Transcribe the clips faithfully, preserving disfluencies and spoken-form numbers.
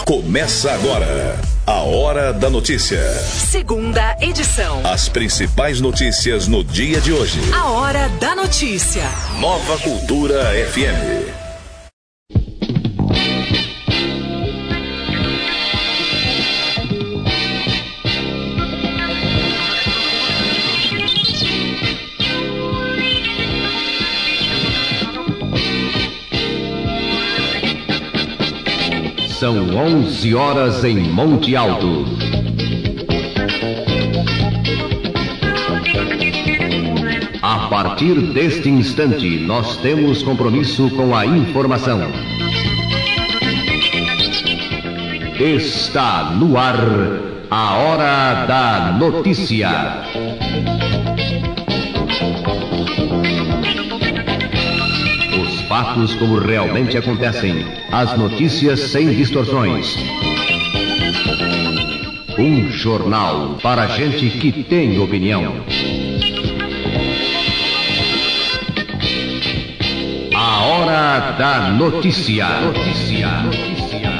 Começa agora a Hora da Notícia. Segunda edição. As principais notícias no dia de hoje. A Hora da Notícia. Nova Cultura F M. São onze horas em Monte Alto. A partir deste instante, nós temos compromisso com a informação. Está no ar a Hora da Notícia. Fatos como realmente acontecem. As notícias sem distorções. Um jornal para gente que tem opinião. A Hora da Notícia. Notícia. Notícia.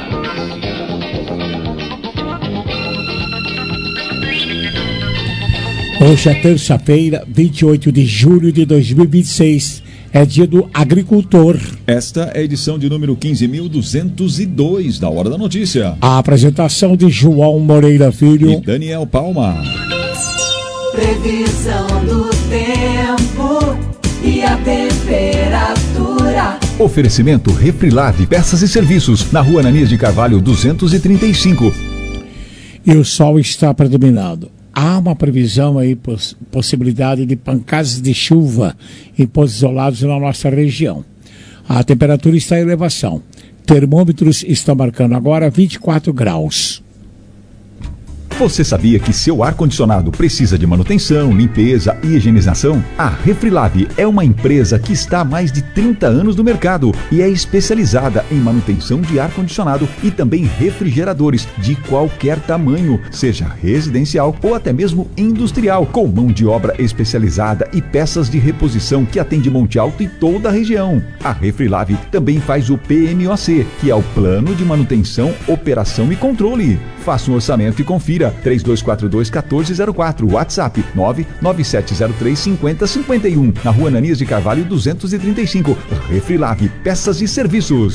Hoje é terça-feira, vinte e oito de julho de dois mil e vinte e seis. É dia do agricultor. Esta é a edição de número quinze mil duzentos e dois da Hora da Notícia. A apresentação de João Moreira Filho e Daniel Palma. Previsão do tempo e a temperatura. Oferecimento Refrilave, peças e serviços, na Rua Ananias de Carvalho duzentos e trinta e cinco. E o sol está predominando. Há uma previsão aí, poss- possibilidade de pancadas de chuva em pontos isolados na nossa região. A temperatura está em elevação. Termômetros estão marcando agora vinte e quatro graus. Você sabia que seu ar-condicionado precisa de manutenção, limpeza e higienização? A Refrilave é uma empresa que está há mais de trinta anos no mercado e é especializada em manutenção de ar-condicionado e também refrigeradores de qualquer tamanho, seja residencial ou até mesmo industrial, com mão de obra especializada e peças de reposição que atende Monte Alto e toda a região. A Refrilave também faz o P M O C, que é o Plano de Manutenção, Operação e Controle. Faça um orçamento e confira. três dois quatro dois, um quatro zero quatro, WhatsApp nove nove sete zero três, cinco zero cinco um, na Rua Ananias de Carvalho duzentos e trinta e cinco. Refrilave, peças e serviços.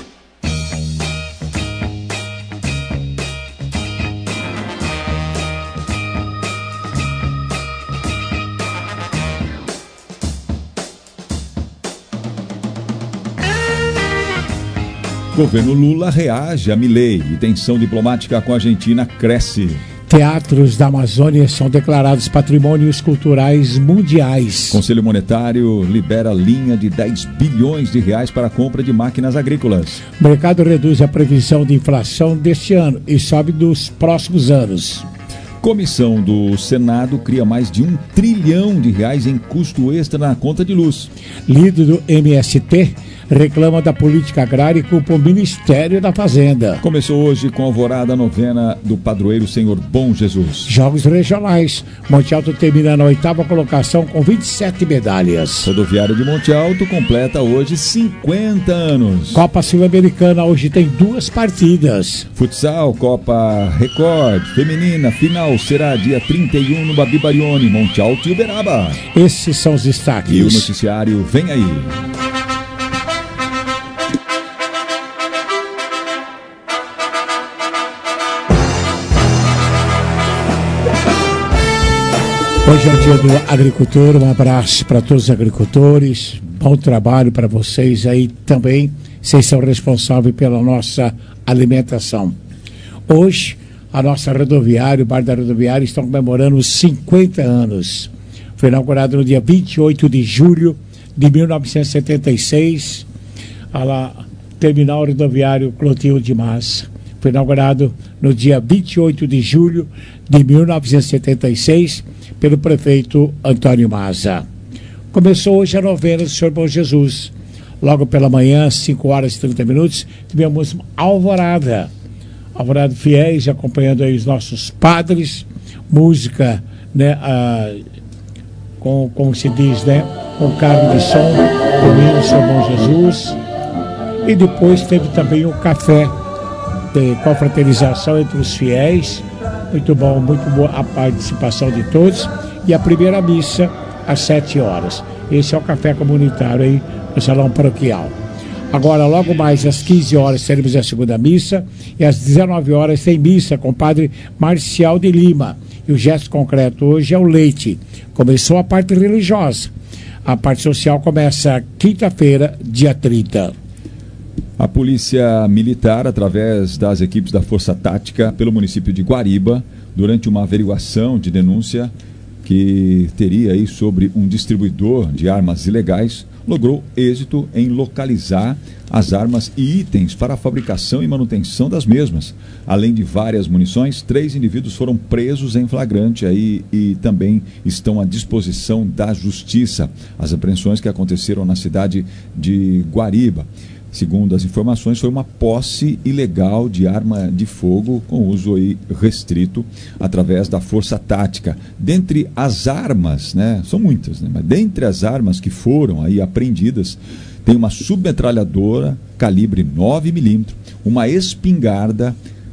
Governo Lula reage a Milei e tensão diplomática com a Argentina cresce. Teatros da Amazônia são declarados patrimônios culturais mundiais. Conselho Monetário libera linha de dez bilhões de reais para a compra de máquinas agrícolas. O mercado reduz a previsão de inflação deste ano e sobe dos próximos anos. Comissão do Senado cria mais de um trilhão de reais em custo extra na conta de luz. Líder do M S T reclama da política agrária e culpa o Ministério da Fazenda. Começou hoje com a alvorada novena do padroeiro Senhor Bom Jesus. Jogos regionais. Monte Alto termina na oitava colocação com vinte e sete medalhas. Rodoviária de Monte Alto completa hoje cinquenta anos. Copa Sul-Americana hoje tem duas partidas. Futsal, Copa Record, feminina, final será dia trinta e um no Babi Barione, Monte Alto e Uberaba. Esses são os destaques. E o noticiário vem aí. Hoje é o dia do agricultor, um abraço para todos os agricultores, bom trabalho para vocês aí também, vocês são responsáveis pela nossa alimentação. Hoje, a nossa rodoviária, o Bar da Rodoviária, estão comemorando os cinquenta anos. Foi inaugurado no dia vinte e oito de julho de mil novecentos e setenta e seis, a lá, Terminal Rodoviário Clotilde de Massa. Foi inaugurado no dia vinte e oito de julho de mil novecentos e setenta e seis pelo prefeito Antônio Maza. Começou hoje a novena do Senhor Bom Jesus. Logo pela manhã, cinco horas e trinta minutos, tivemos alvorada. Alvorada fiéis, acompanhando aí os nossos padres, música, né, ah, com, como se diz, né, com cargo de som, domingo do Senhor Bom Jesus. E depois teve também o café de confraternização entre os fiéis. Muito bom, muito boa a participação de todos. E a primeira missa às sete horas. Esse é o café comunitário aí no Salão Paroquial. Agora, logo mais às quinze horas, teremos a segunda missa. E às dezenove horas tem missa com o padre Marcial de Lima. E o gesto concreto hoje é o leite. Começou a parte religiosa. A parte social começa quinta-feira, dia trinta. A Polícia Militar, através das equipes da Força Tática, pelo município de Guariba, durante uma averiguação de denúncia que teria aí sobre um distribuidor de armas ilegais, logrou êxito em localizar as armas e itens para a fabricação e manutenção das mesmas. Além de várias munições, três indivíduos foram presos em flagrante aí e também estão à disposição da Justiça. As apreensões que aconteceram na cidade de Guariba. Segundo as informações, foi uma posse ilegal de arma de fogo com uso aí restrito através da Força Tática. Dentre as armas, né, são muitas, né, mas dentre as armas que foram aí apreendidas, tem uma submetralhadora calibre nove milímetros, uma espingarda,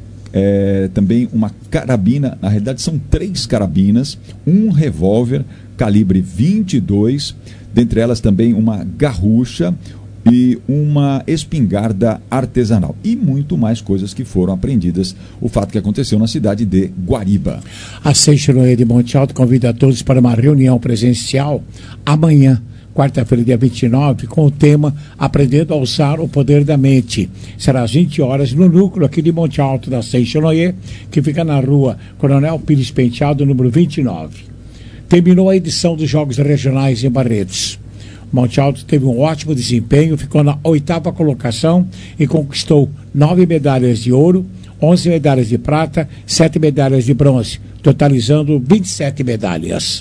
é, também uma carabina, na realidade são três carabinas, um revólver calibre vinte e dois, dentre elas também uma garrucha, e uma espingarda artesanal. E muito mais coisas que foram apreendidas. O fato que aconteceu na cidade de Guariba. A Seixonoye de Monte Alto convida a todos para uma reunião presencial amanhã, quarta-feira, dia vinte e nove, com o tema Aprendendo a Usar o Poder da Mente. Será às vinte horas no núcleo aqui de Monte Alto da Seixonoye, que fica na rua Coronel Pires Penteado, número vinte e nove. Terminou a edição dos Jogos Regionais em Barretos. Monte Alto teve um ótimo desempenho, ficou na oitava colocação e conquistou nove medalhas de ouro, onze medalhas de prata, sete medalhas de bronze, totalizando vinte e sete medalhas.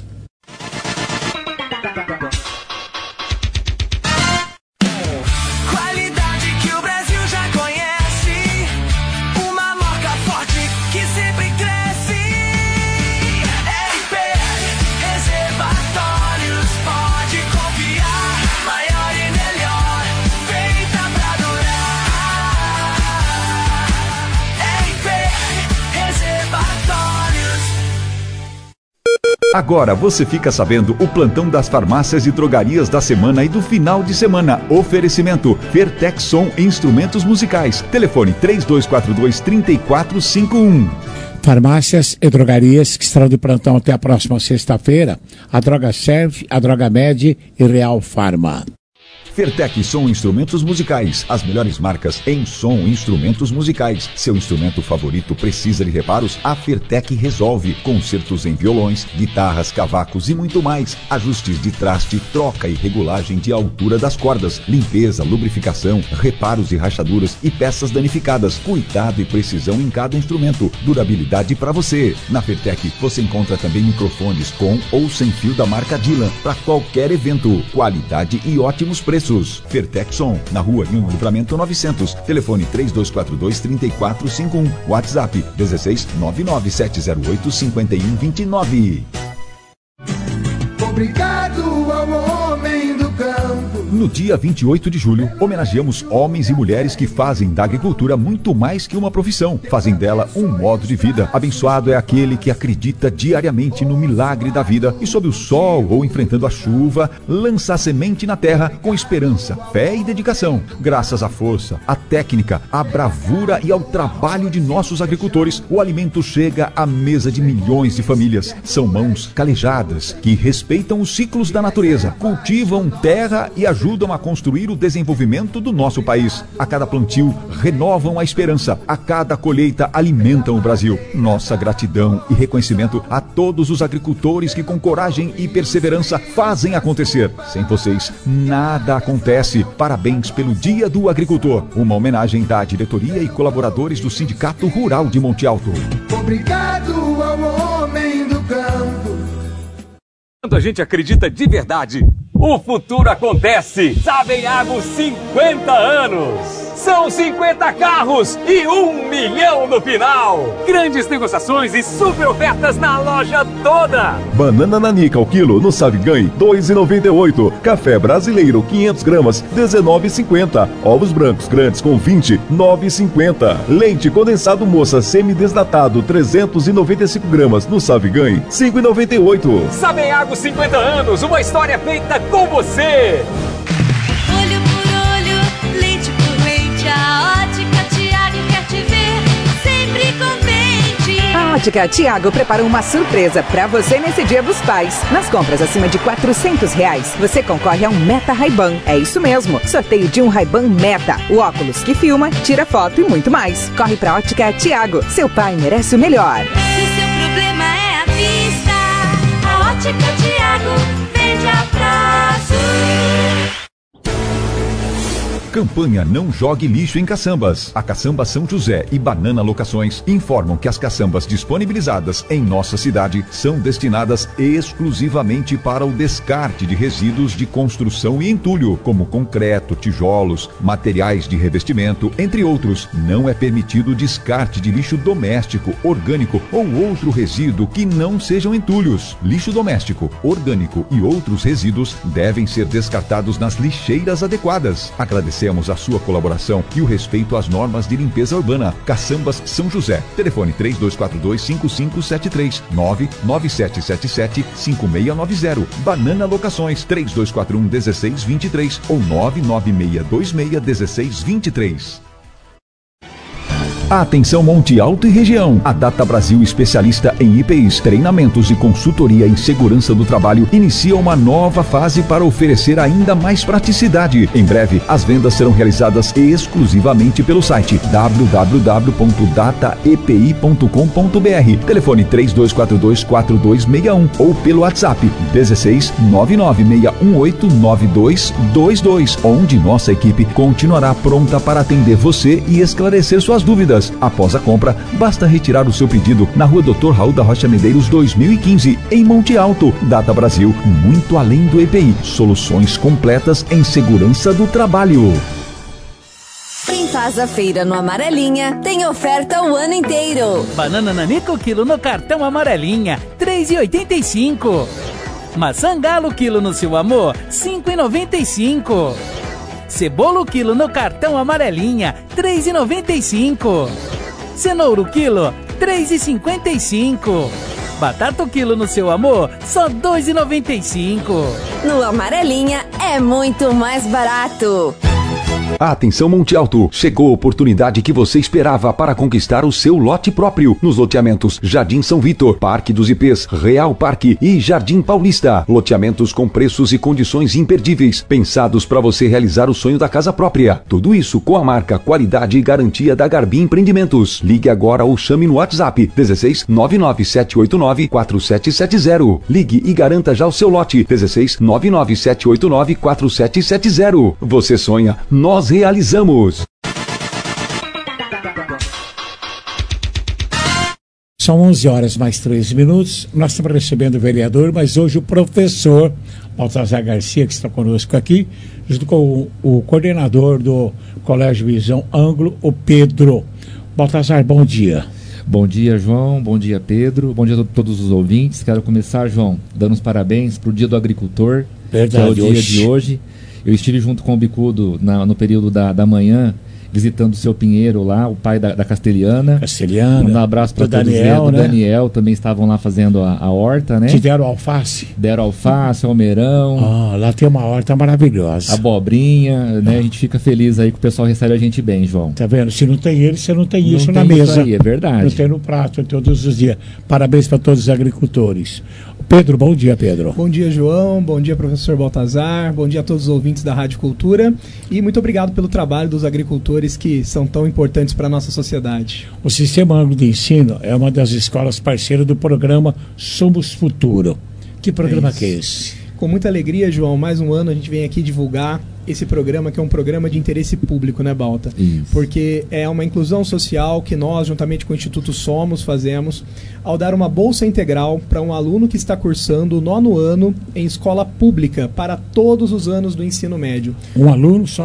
Agora você fica sabendo o plantão das farmácias e drogarias da semana e do final de semana. Oferecimento Fertexson Instrumentos Musicais. Telefone três dois quatro dois, três quatro cinco um. Farmácias e drogarias que estarão de plantão até a próxima sexta-feira. A Droga Serve, a Droga Med e Real Farma. Fertec Som Instrumentos Musicais, as melhores marcas em som e instrumentos musicais. Seu instrumento favorito precisa de reparos? A Fertec resolve. Concertos em violões, guitarras, cavacos e muito mais. Ajustes de traste, troca e regulagem de altura das cordas, limpeza, lubrificação, reparos e rachaduras e peças danificadas. Cuidado e precisão em cada instrumento. Durabilidade para você. Na Fertec você encontra também microfones com ou sem fio da marca Dylan para qualquer evento. Qualidade e ótimos preços. Fertexson, na rua Rio Livramento novecentos. Telefone três dois quatro dois, três quatro cinco um. WhatsApp dezesseis, nove nove sete zero oito, cinco um dois nove. Obrigado ao homem do campo. No dia vinte e oito de julho, homenageamos homens e mulheres que fazem da agricultura muito mais que uma profissão. Fazem dela um modo de vida. Abençoado é aquele que acredita diariamente no milagre da vida e sob o sol ou enfrentando a chuva, lança a semente na terra com esperança, fé e dedicação. Graças à força, à técnica, à bravura e ao trabalho de nossos agricultores, o alimento chega à mesa de milhões de famílias. São mãos calejadas que respeitam os ciclos da natureza, cultivam terra e ajudam a construir o desenvolvimento do nosso país. A cada plantio, renovam a esperança. A cada colheita, alimentam o Brasil. Nossa gratidão e reconhecimento a todos os agricultores que com coragem e perseverança fazem acontecer. Sem vocês, nada acontece. Parabéns pelo Dia do Agricultor. Uma homenagem da diretoria e colaboradores do Sindicato Rural de Monte Alto. Obrigado ao homem do campo. Quando a gente acredita de verdade, o futuro acontece. Sabem Água cinquenta anos. São cinquenta carros e um milhão no final. Grandes negociações e super ofertas na loja toda. Banana nanica ao quilo no Savigan, dois reais e noventa e oito centavos. Café brasileiro, quinhentas gramas, dezenove reais e cinquenta centavos. Ovos brancos grandes com vinte, nove reais e cinquenta centavos. Leite condensado moça semidesnatado, trezentos e noventa e cinco gramas no Savigan, cinco reais e noventa e oito centavos. Sabeago cinquenta anos, uma história feita com você. Olho por olho, leite por leite, a Ótica Tiago quer te ver sempre contente. A Ótica Tiago preparou uma surpresa pra você nesse Dia dos Pais. Nas compras acima de quatrocentos reais, você concorre a um Meta Ray-Ban. É isso mesmo, sorteio de um Ray-Ban Meta, o óculos que filma, tira foto e muito mais. Corre pra Ótica Tiago, seu pai merece o melhor. Se o seu problema é a vista, a Ótica Tiago vende a prazo. Campanha Não Jogue Lixo em Caçambas. A Caçamba São José e Banana Locações informam que as caçambas disponibilizadas em nossa cidade são destinadas exclusivamente para o descarte de resíduos de construção e entulho, como concreto, tijolos, materiais de revestimento, entre outros. Não é permitido o descarte de lixo doméstico, orgânico ou outro resíduo que não sejam entulhos. Lixo doméstico, orgânico e outros resíduos devem ser descartados nas lixeiras adequadas. Agradecemos a sua colaboração e o respeito às normas de limpeza urbana. Caçambas São José. Telefone três dois quatro dois, cinco cinco sete três, nove nove sete sete sete, cinco seis nove zero. Banana Locações três dois quatro um, um seis dois três ou nove nove seis dois seis, um seis dois três. Atenção Monte Alto e região. A Data Brasil, especialista em I P Is, treinamentos e consultoria em segurança do trabalho, inicia uma nova fase para oferecer ainda mais praticidade. Em breve, as vendas serão realizadas exclusivamente pelo site w w w ponto data e p i ponto com ponto b r. Telefone três dois quatro dois, quatro dois seis um ou pelo WhatsApp dezesseis, nove nove seis um oito, nove dois dois dois, onde nossa equipe continuará pronta para atender você e esclarecer suas dúvidas. Após a compra, basta retirar o seu pedido na Rua doutor Raul da Rocha Medeiros dois mil e quinze, em Monte Alto. Data Brasil, muito além do E P I. Soluções completas em segurança do trabalho. Quem faz a feira no Amarelinha tem oferta o ano inteiro. Banana nanica o quilo no cartão Amarelinha, três reais e oitenta e cinco centavos. Maçã galo quilo no Seu Amor, cinco reais e noventa e cinco centavos. Cebola o quilo no cartão Amarelinha, três reais e noventa e cinco centavos. Cenoura o quilo, três reais e cinquenta e cinco centavos. Batata o quilo no Seu Amor, só dois reais e noventa e cinco centavos. No Amarelinha é muito mais barato. Atenção Monte Alto, chegou a oportunidade que você esperava para conquistar o seu lote próprio nos loteamentos Jardim São Vitor, Parque dos I Pês, Real Parque e Jardim Paulista. Loteamentos com preços e condições imperdíveis, pensados para você realizar o sonho da casa própria. Tudo isso com a marca, qualidade e garantia da Garbi Empreendimentos. Ligue agora ou chame no WhatsApp dezesseis, nove nove sete oito nove, quatro sete sete zero. Ligue e garanta já o seu lote dezesseis, nove nove sete oito nove, quatro sete sete zero. Você sonha, nós realizamos. São onze horas mais treze minutos. Nós estamos recebendo o vereador, mas hoje o professor Baltazar Garcia, que está conosco aqui, junto com o, o coordenador do Colégio Visão Ângulo, o Pedro. Baltazar, bom dia. Bom dia, João. Bom dia, Pedro. Bom dia a todos os ouvintes. Quero começar, João, dando os parabéns para o Dia do Agricultor, Verdade, que é o dia hoje. de hoje. Eu estive junto com o Bicudo na, no período da, da manhã, visitando o seu Pinheiro lá, o pai da, da Castelhana. Castelhana. Um abraço para todos Daniel, eles. né? O Daniel também estavam lá fazendo a, a horta, né? Te deram alface? Deram alface, almeirão. Ah, lá tem uma horta maravilhosa. Abobrinha, né? Ah. A gente fica feliz aí que o pessoal recebe a gente bem, João. Tá vendo? Se não tem ele, você não tem Não isso tem na isso mesa. aí, é verdade. Não tem no prato todos os dias. Parabéns para todos os agricultores. Pedro, bom dia, Pedro. Bom dia, João. Bom dia, professor Baltazar. Bom dia a todos os ouvintes da Rádio Cultura. E muito obrigado pelo trabalho dos agricultores que são tão importantes para a nossa sociedade. O Sistema Ângulo de Ensino é uma das escolas parceiras do programa Somos Futuro. Que programa É que é esse? Com muita alegria, João, mais um ano a gente vem aqui divulgar esse programa, que é um programa de interesse público, né, Balta? Isso. Porque é uma inclusão social que nós, juntamente com o Instituto Somos, fazemos ao dar uma bolsa integral para um aluno que está cursando o nono ano em escola pública para todos os anos do ensino médio. Um aluno só?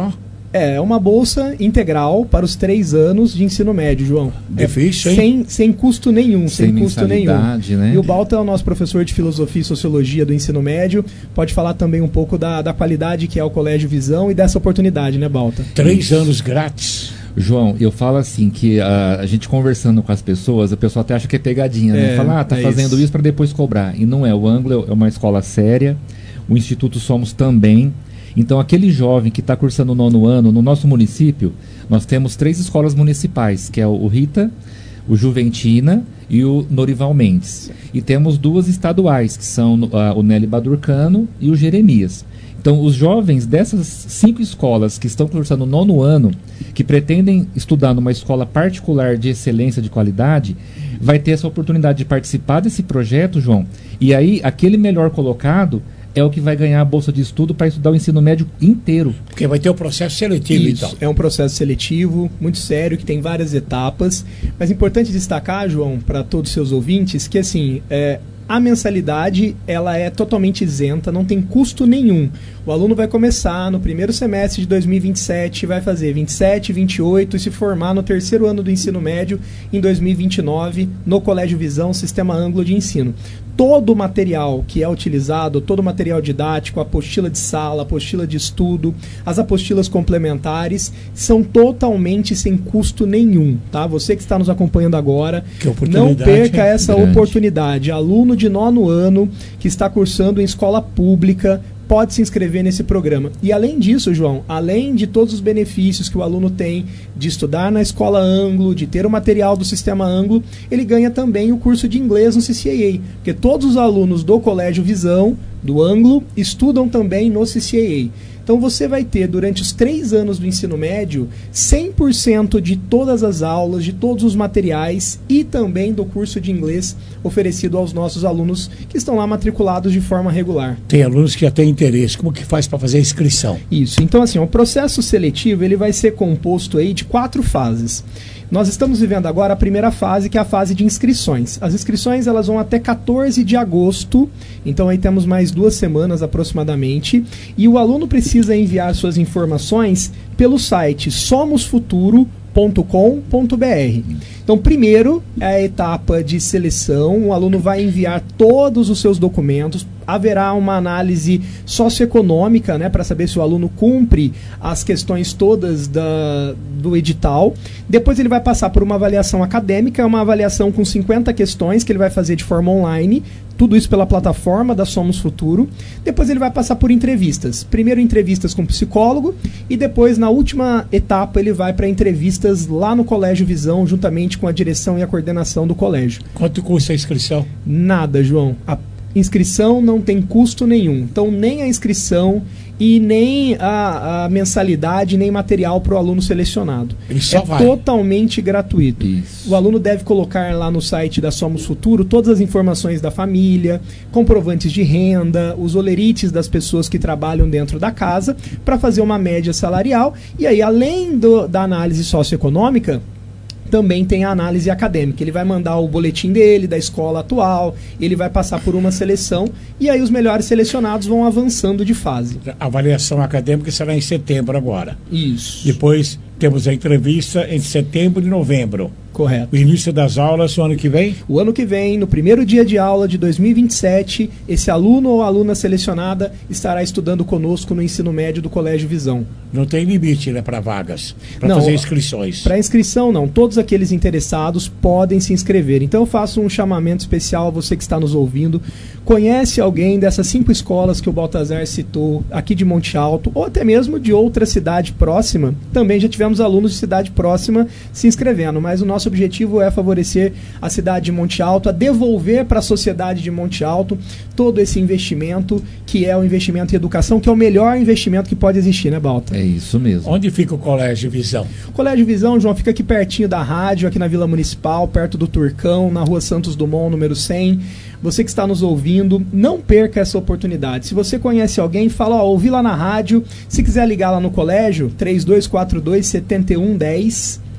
É uma bolsa integral para os três anos de ensino médio, João. Difícil, é, hein? Sem, sem custo nenhum, sem, sem custo nenhum. Né? E o Balta é o nosso professor de Filosofia e Sociologia do ensino médio. Pode falar também um pouco da, da qualidade que é o Colégio Visão e dessa oportunidade, né, Balta? Três Isso. anos grátis. João, eu falo assim que a, a gente conversando com as pessoas, a pessoa até acha que é pegadinha, é, né? Fala, ah, tá é fazendo isso, isso para depois cobrar. E não é, o Ângulo é uma escola séria, o Instituto Somos também. Então, aquele jovem que está cursando o nono ano, no nosso município, nós temos três escolas municipais, que é o Rita, o Juventina e o Norival Mendes. E temos duas estaduais, que são uh, o Nelly Badurcano e o Jeremias. Então, os jovens dessas cinco escolas que estão cursando o nono ano, que pretendem estudar numa escola particular de excelência, de qualidade, vai ter essa oportunidade de participar desse projeto, João. E aí, aquele melhor colocado é o que vai ganhar a bolsa de estudo para estudar o ensino médio inteiro. Porque vai ter o processo seletivo, Isso, então. É um processo seletivo, muito sério, que tem várias etapas. Mas é importante destacar, João, para todos os seus ouvintes, que assim, é, a mensalidade ela é totalmente isenta, não tem custo nenhum. O aluno vai começar no primeiro semestre de dois mil e vinte e sete, vai fazer vinte e sete, vinte e oito e se formar no terceiro ano do ensino médio em dois mil e vinte e nove no Colégio Visão, Sistema Ângulo de Ensino. Todo o material que é utilizado, todo o material didático, a apostila de sala, a apostila de estudo, as apostilas complementares, são totalmente sem custo nenhum, tá? Você que está nos acompanhando agora, não perca essa grande. oportunidade. Aluno de nono ano que está cursando em escola pública, pode se inscrever nesse programa. E além disso, João, além de todos os benefícios que o aluno tem de estudar na escola Ângulo, de ter o material do Sistema Ângulo, ele ganha também o curso de inglês no C C A A, porque todos os alunos do Colégio Visão, do Ângulo, estudam também no C C A A. Então você vai ter, durante os três anos do ensino médio, cem por cento de todas as aulas, de todos os materiais e também do curso de inglês oferecido aos nossos alunos que estão lá matriculados de forma regular. Tem alunos que já têm interesse. Como que faz para fazer a inscrição? Isso. Então, assim, o processo seletivo ele vai ser composto aí de quatro fases. Nós estamos vivendo agora a primeira fase, que é a fase de inscrições. As inscrições elas vão até quatorze de agosto, então aí temos mais duas semanas aproximadamente, e o aluno precisa enviar suas informações pelo site somos futuro ponto com ponto b r. Então, primeiro é a etapa de seleção, o aluno vai enviar todos os seus documentos, haverá uma análise socioeconômica, né, para saber se o aluno cumpre as questões todas da, do edital. Depois ele vai passar por uma avaliação acadêmica, uma avaliação com cinquenta questões que ele vai fazer de forma online, tudo isso pela plataforma da Somos Futuro. Depois ele vai passar por entrevistas. Primeiro entrevistas com psicólogo e depois, na última etapa, ele vai para entrevistas lá no Colégio Visão, juntamente com a direção e a coordenação do colégio. Quanto custa a inscrição? Nada, João. A inscrição não tem custo nenhum. Então, nem a inscrição e nem a, a mensalidade, nem material para o aluno selecionado. Ele só é vai. Totalmente gratuito. Isso. O aluno deve colocar lá no site da Somos Futuro todas as informações da família, comprovantes de renda, os olerites das pessoas que trabalham dentro da casa, para fazer uma média salarial. E aí, além do, da análise socioeconômica, também tem a análise acadêmica. Ele vai mandar o boletim dele, da escola atual, ele vai passar por uma seleção e aí os melhores selecionados vão avançando de fase. A avaliação acadêmica será em setembro agora. Isso. Depois temos a entrevista em setembro e novembro. Correto. O início das aulas o ano que vem? O ano que vem, no primeiro dia de aula de dois mil e vinte e sete, esse aluno ou aluna selecionada estará estudando conosco no ensino médio do Colégio Visão. Não tem limite, né, para vagas, para Não, fazer inscrições? Para inscrição, não. Todos aqueles interessados podem se inscrever. Então eu faço um chamamento especial a você que está nos ouvindo. Conhece alguém dessas cinco escolas que o Baltazar citou, aqui de Monte Alto, ou até mesmo de outra cidade próxima? Também já tivemos alunos de cidade próxima se inscrevendo, mas o nosso objetivo é favorecer a cidade de Monte Alto, a devolver para a sociedade de Monte Alto todo esse investimento, que é o investimento em educação, que é o melhor investimento que pode existir, né, Balta? É isso mesmo. Onde fica o Colégio Visão? O Colégio Visão, João, fica aqui pertinho da rádio, aqui na Vila Municipal, perto do Turcão, na Rua Santos Dumont, número cem. Você que está nos ouvindo, não perca essa oportunidade. Se você conhece alguém, fala, ó, ouvi lá na rádio. Se quiser ligar lá no colégio, três dois quatro dois, sete um um zero, tá?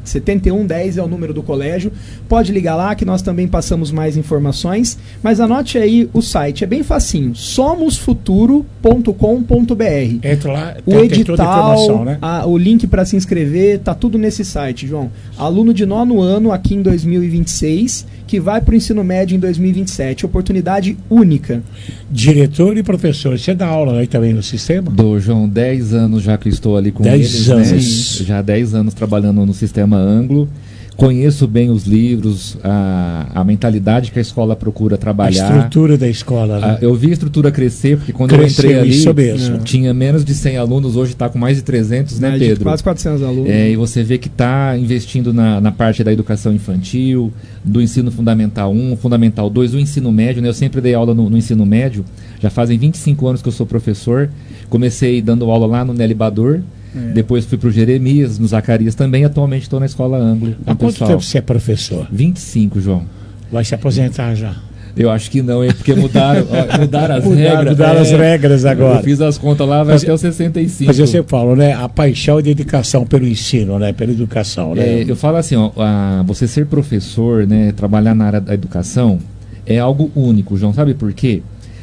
setenta e um dez é o número do colégio. Pode ligar lá que nós também passamos mais informações. Mas anote aí o site, é bem facinho, somos futuro ponto com ponto b r. Entra lá, o tem, edital, tem toda a informação, né? a, o link para se inscrever, tá tudo nesse site, João. Aluno de nono ano aqui em dois mil e vinte e seis, que vai para o ensino médio em dois mil e vinte e sete. Oportunidade única. Diretor e professor, você dá aula aí também no sistema? Dou, João, dez anos já que estou ali com dez eles. anos. Né? Já dez anos trabalhando no sistema Anglo. Conheço bem os livros, a, a mentalidade que a escola procura trabalhar. A estrutura da escola. Né? A, eu vi a estrutura crescer, porque quando Cresceu, eu entrei ali, isso mesmo. tinha menos de cem alunos, hoje está com mais de trezentos, né, Mais Pedro? de quase quatrocentos alunos. É, e você vê que está investindo na, na parte da educação infantil, do ensino fundamental um, fundamental dois, o ensino médio, né? Eu sempre dei aula no, no ensino médio, já fazem vinte e cinco anos que eu sou professor, comecei dando aula lá no Nelly Bador. É. Depois fui para o Jeremias, no Zacarias também. Atualmente estou na escola Anglo. Há quanto tempo você é professor? vinte e cinco, João. Vai se aposentar já? Eu acho que não, é porque mudaram, ó, mudaram as mudaram, regras. Mudaram é, as regras agora. Eu fiz as contas lá, vai mas, até os sessenta e cinco. Mas eu sempre falo, né? A paixão e dedicação pelo ensino, né? Pela educação, né? É, eu falo assim, ó, a, você ser professor, né? Trabalhar na área da educação é algo único, João. Sabe por quê?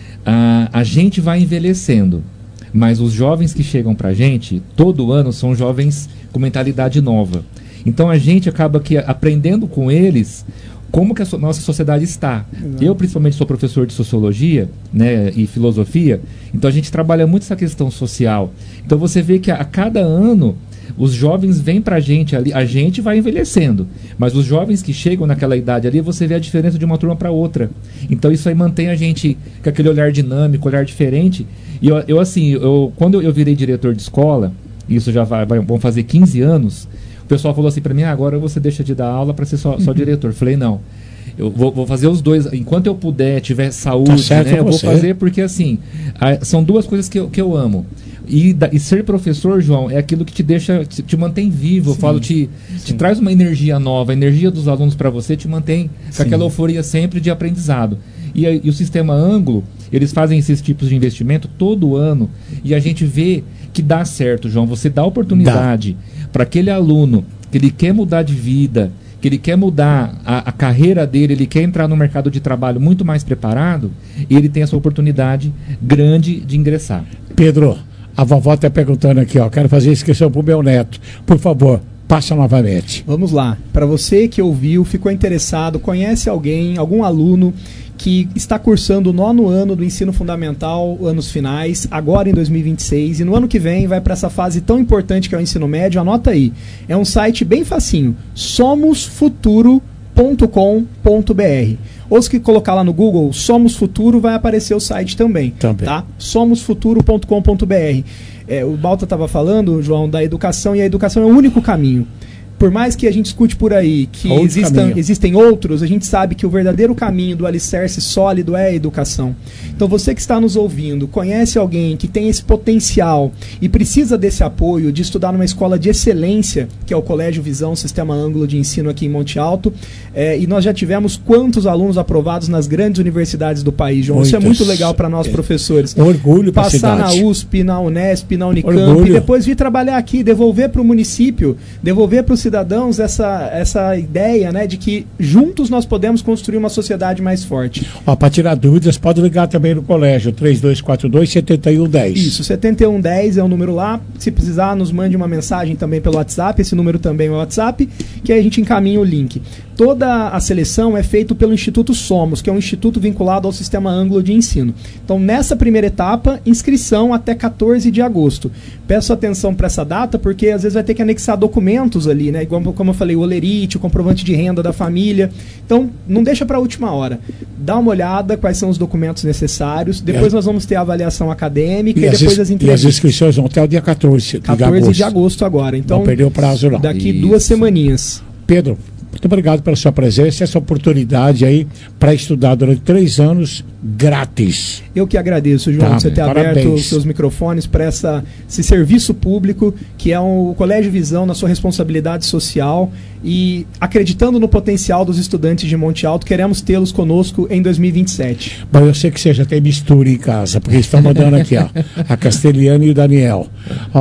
A, a gente vai envelhecendo. Mas os jovens que chegam pra gente, todo ano, são jovens com mentalidade nova. Então a gente acaba que aprendendo com eles como que a so- nossa sociedade está. Exato. Eu, principalmente, sou professor de sociologia, né, e filosofia, então a gente trabalha muito essa questão social. Então você vê que a, a cada ano os jovens vêm pra gente ali, a gente vai envelhecendo, mas os jovens que chegam naquela idade ali, você vê a diferença de uma turma para outra. Então isso aí mantém a gente com aquele olhar dinâmico, olhar diferente. E eu, eu assim, eu, quando eu virei diretor de escola, isso já vai, vai, vão fazer quinze anos, o pessoal falou assim para mim, ah, agora você deixa de dar aula para ser só, só diretor. Eu falei, não, eu vou, vou fazer os dois, enquanto eu puder, tiver saúde, tá né, eu vou fazer, porque assim, a, são duas coisas que eu, que eu amo. E, da, e ser professor, João, é aquilo que te deixa, te, te mantém vivo. Sim, eu falo, te, te traz uma energia nova, a energia dos alunos para você te mantém com sim. aquela euforia sempre de aprendizado. E, e o sistema Anglo, eles fazem esses tipos de investimento todo ano e a gente vê que dá certo, João. Você dá oportunidade para aquele aluno que ele quer mudar de vida, que ele quer mudar a, a carreira dele, ele quer entrar no mercado de trabalho muito mais preparado, e ele tem essa oportunidade grande de ingressar. Pedro, a vovó está perguntando aqui, ó, quero fazer inscrição para o meu neto. Por favor, passa novamente. Vamos lá. Para você que ouviu, ficou interessado, conhece alguém, algum aluno que está cursando o nono ano do ensino fundamental, anos finais, agora em dois mil e vinte e seis, e no ano que vem vai para essa fase tão importante que é o ensino médio, anota aí. É um site bem facinho, somos futuro ponto com ponto b r. Ou se colocar lá no Google, Somos Futuro, vai aparecer o site também. Também. Tá? somos futuro ponto com ponto b r. É, o Balta estava falando, João, da educação, e a educação é o único caminho. Por mais que a gente escute por aí que existam, existem outros, a gente sabe que o verdadeiro caminho do alicerce sólido é a educação. Então você que está nos ouvindo, conhece alguém que tem esse potencial e precisa desse apoio de estudar numa escola de excelência, que é o Colégio Visão, Sistema Anglo de Ensino aqui em Monte Alto, é, e nós já tivemos quantos alunos aprovados nas grandes universidades do país, João? Muitas. Isso é muito legal para nós, professores. Orgulho para passar na U S P, na Unesp, na Unicamp, Orgulho. E depois vir trabalhar aqui, devolver para o município, devolver para o cidadãos essa, essa ideia, né, de que juntos nós podemos construir uma sociedade mais forte. Para tirar dúvidas, pode ligar também no colégio, três dois quatro dois, sete um um zero. Isso, sete um um zero é o número lá. Se precisar, nos mande uma mensagem também pelo WhatsApp, esse número também é o WhatsApp, que aí a gente encaminha o link. Toda a seleção é feita pelo Instituto Somos, que é um instituto vinculado ao Sistema Anglo de Ensino. Então, nessa primeira etapa, inscrição até quatorze de agosto. Peço atenção para essa data, porque às vezes vai ter que anexar documentos ali, né? Igual, como eu falei, o olerite, o comprovante de renda da família. Então, não deixa para a última hora. Dá uma olhada quais são os documentos necessários. Depois é. nós vamos ter a avaliação acadêmica e, e depois as entrevistas. E as inscrições vão até o dia quatorze de quatorze agosto. de agosto agora. Então, não perdeu o prazo, não. Daqui Isso. duas semaninhas. Pedro, muito obrigado pela sua presença, essa oportunidade aí para estudar durante três anos grátis. Eu que agradeço, João, tá, você ter parabéns. aberto os seus microfones para essa, esse serviço público, que é o Colégio Visão, na sua responsabilidade social, e acreditando no potencial dos estudantes de Monte Alto, queremos tê-los conosco em dois mil e vinte e sete. Bom, eu sei que você já tem mistura em casa, porque estão mandando aqui, ó, a Castelhana e o Daniel. Ó,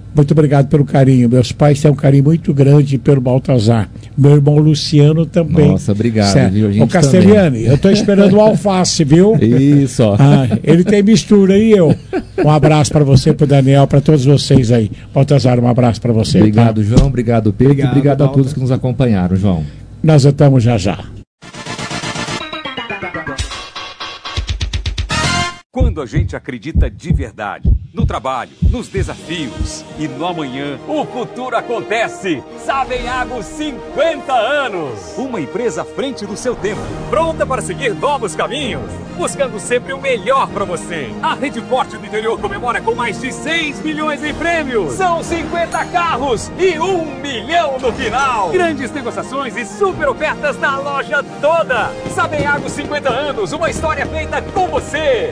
Muito obrigado pelo carinho. Meus pais têm um carinho muito grande pelo Baltazar. Meu irmão Luciano também. Nossa, obrigado. Certo. Viu, gente? Ô, Castelhani, eu estou esperando o alface, viu? Isso, ó. Ah, ele tem mistura aí, eu. Um abraço para você, para o Daniel, para todos vocês aí. Baltazar, um abraço para você. Obrigado, tá? João. Obrigado, Pedro. Obrigado, obrigado a Balta. todos que nos acompanharam, João. Nós voltamos já já. Quando a gente acredita de verdade no trabalho, nos desafios e no amanhã, o futuro acontece. Sabenhago cinquenta anos. Uma empresa à frente do seu tempo, pronta para seguir novos caminhos, buscando sempre o melhor para você. A Rede Forte do Interior comemora com mais de seis milhões em prêmios. São cinquenta carros e um milhão no final. Grandes negociações e super ofertas na loja toda. Sabenhago cinquenta anos, uma história feita com você.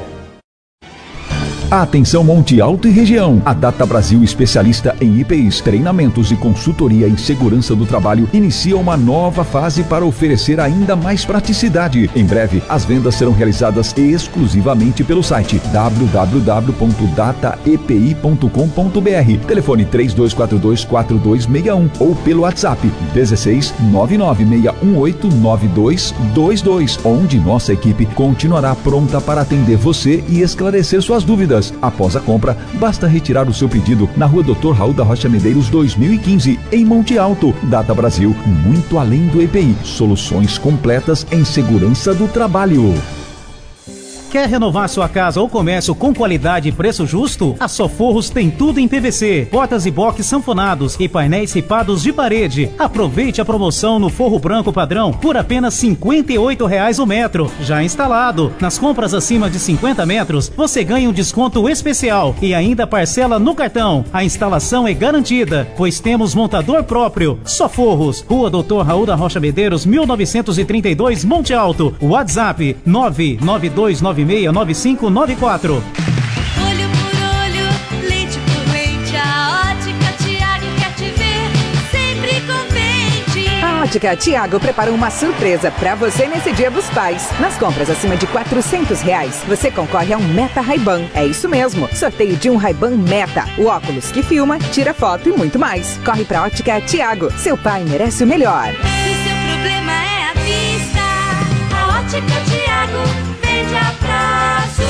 Atenção Monte Alto e região. A Data Brasil, especialista em I P Is, treinamentos e consultoria em segurança do trabalho, inicia uma nova fase para oferecer ainda mais praticidade. Em breve, as vendas serão realizadas exclusivamente pelo site w w w ponto data e p i ponto com ponto b r, telefone três dois quatro dois, quatro dois seis um ou pelo WhatsApp dezesseis, nove nove seis um oito, nove dois dois dois, onde nossa equipe continuará pronta para atender você e esclarecer suas dúvidas. Após a compra, basta retirar o seu pedido na rua doutor Raul da Rocha Medeiros dois mil e quinze, em Monte Alto. Data Brasil, muito além do E P I. Soluções completas em segurança do trabalho. Quer renovar sua casa ou comércio com qualidade e preço justo? A Soforros tem tudo em P V C, portas e box sanfonados e painéis ripados de parede. Aproveite a promoção no forro branco padrão por apenas cinquenta e oito reais o metro, já instalado. Nas compras acima de cinquenta metros, você ganha um desconto especial e ainda parcela no cartão. A instalação é garantida, pois temos montador próprio. Soforros, Rua doutor Raul da Rocha Medeiros, mil novecentos e trinta e dois, Monte Alto. WhatsApp nove nove dois nove seis nove cinco nove quatro. Olho por olho, leite por leite, a Ótica Tiago quer te ver sempre contente. A Ótica Tiago preparou uma surpresa pra você nesse Dia dos Pais. Nas compras acima de quatrocentos reais, você concorre a um Meta Ray-Ban. É isso mesmo, sorteio de um Ray-Ban Meta, o óculos que filma, tira foto e muito mais. Corre pra Ótica Tiago, seu pai merece o melhor. Se seu problema é a vista, a Ótica Tiago vende a prazo.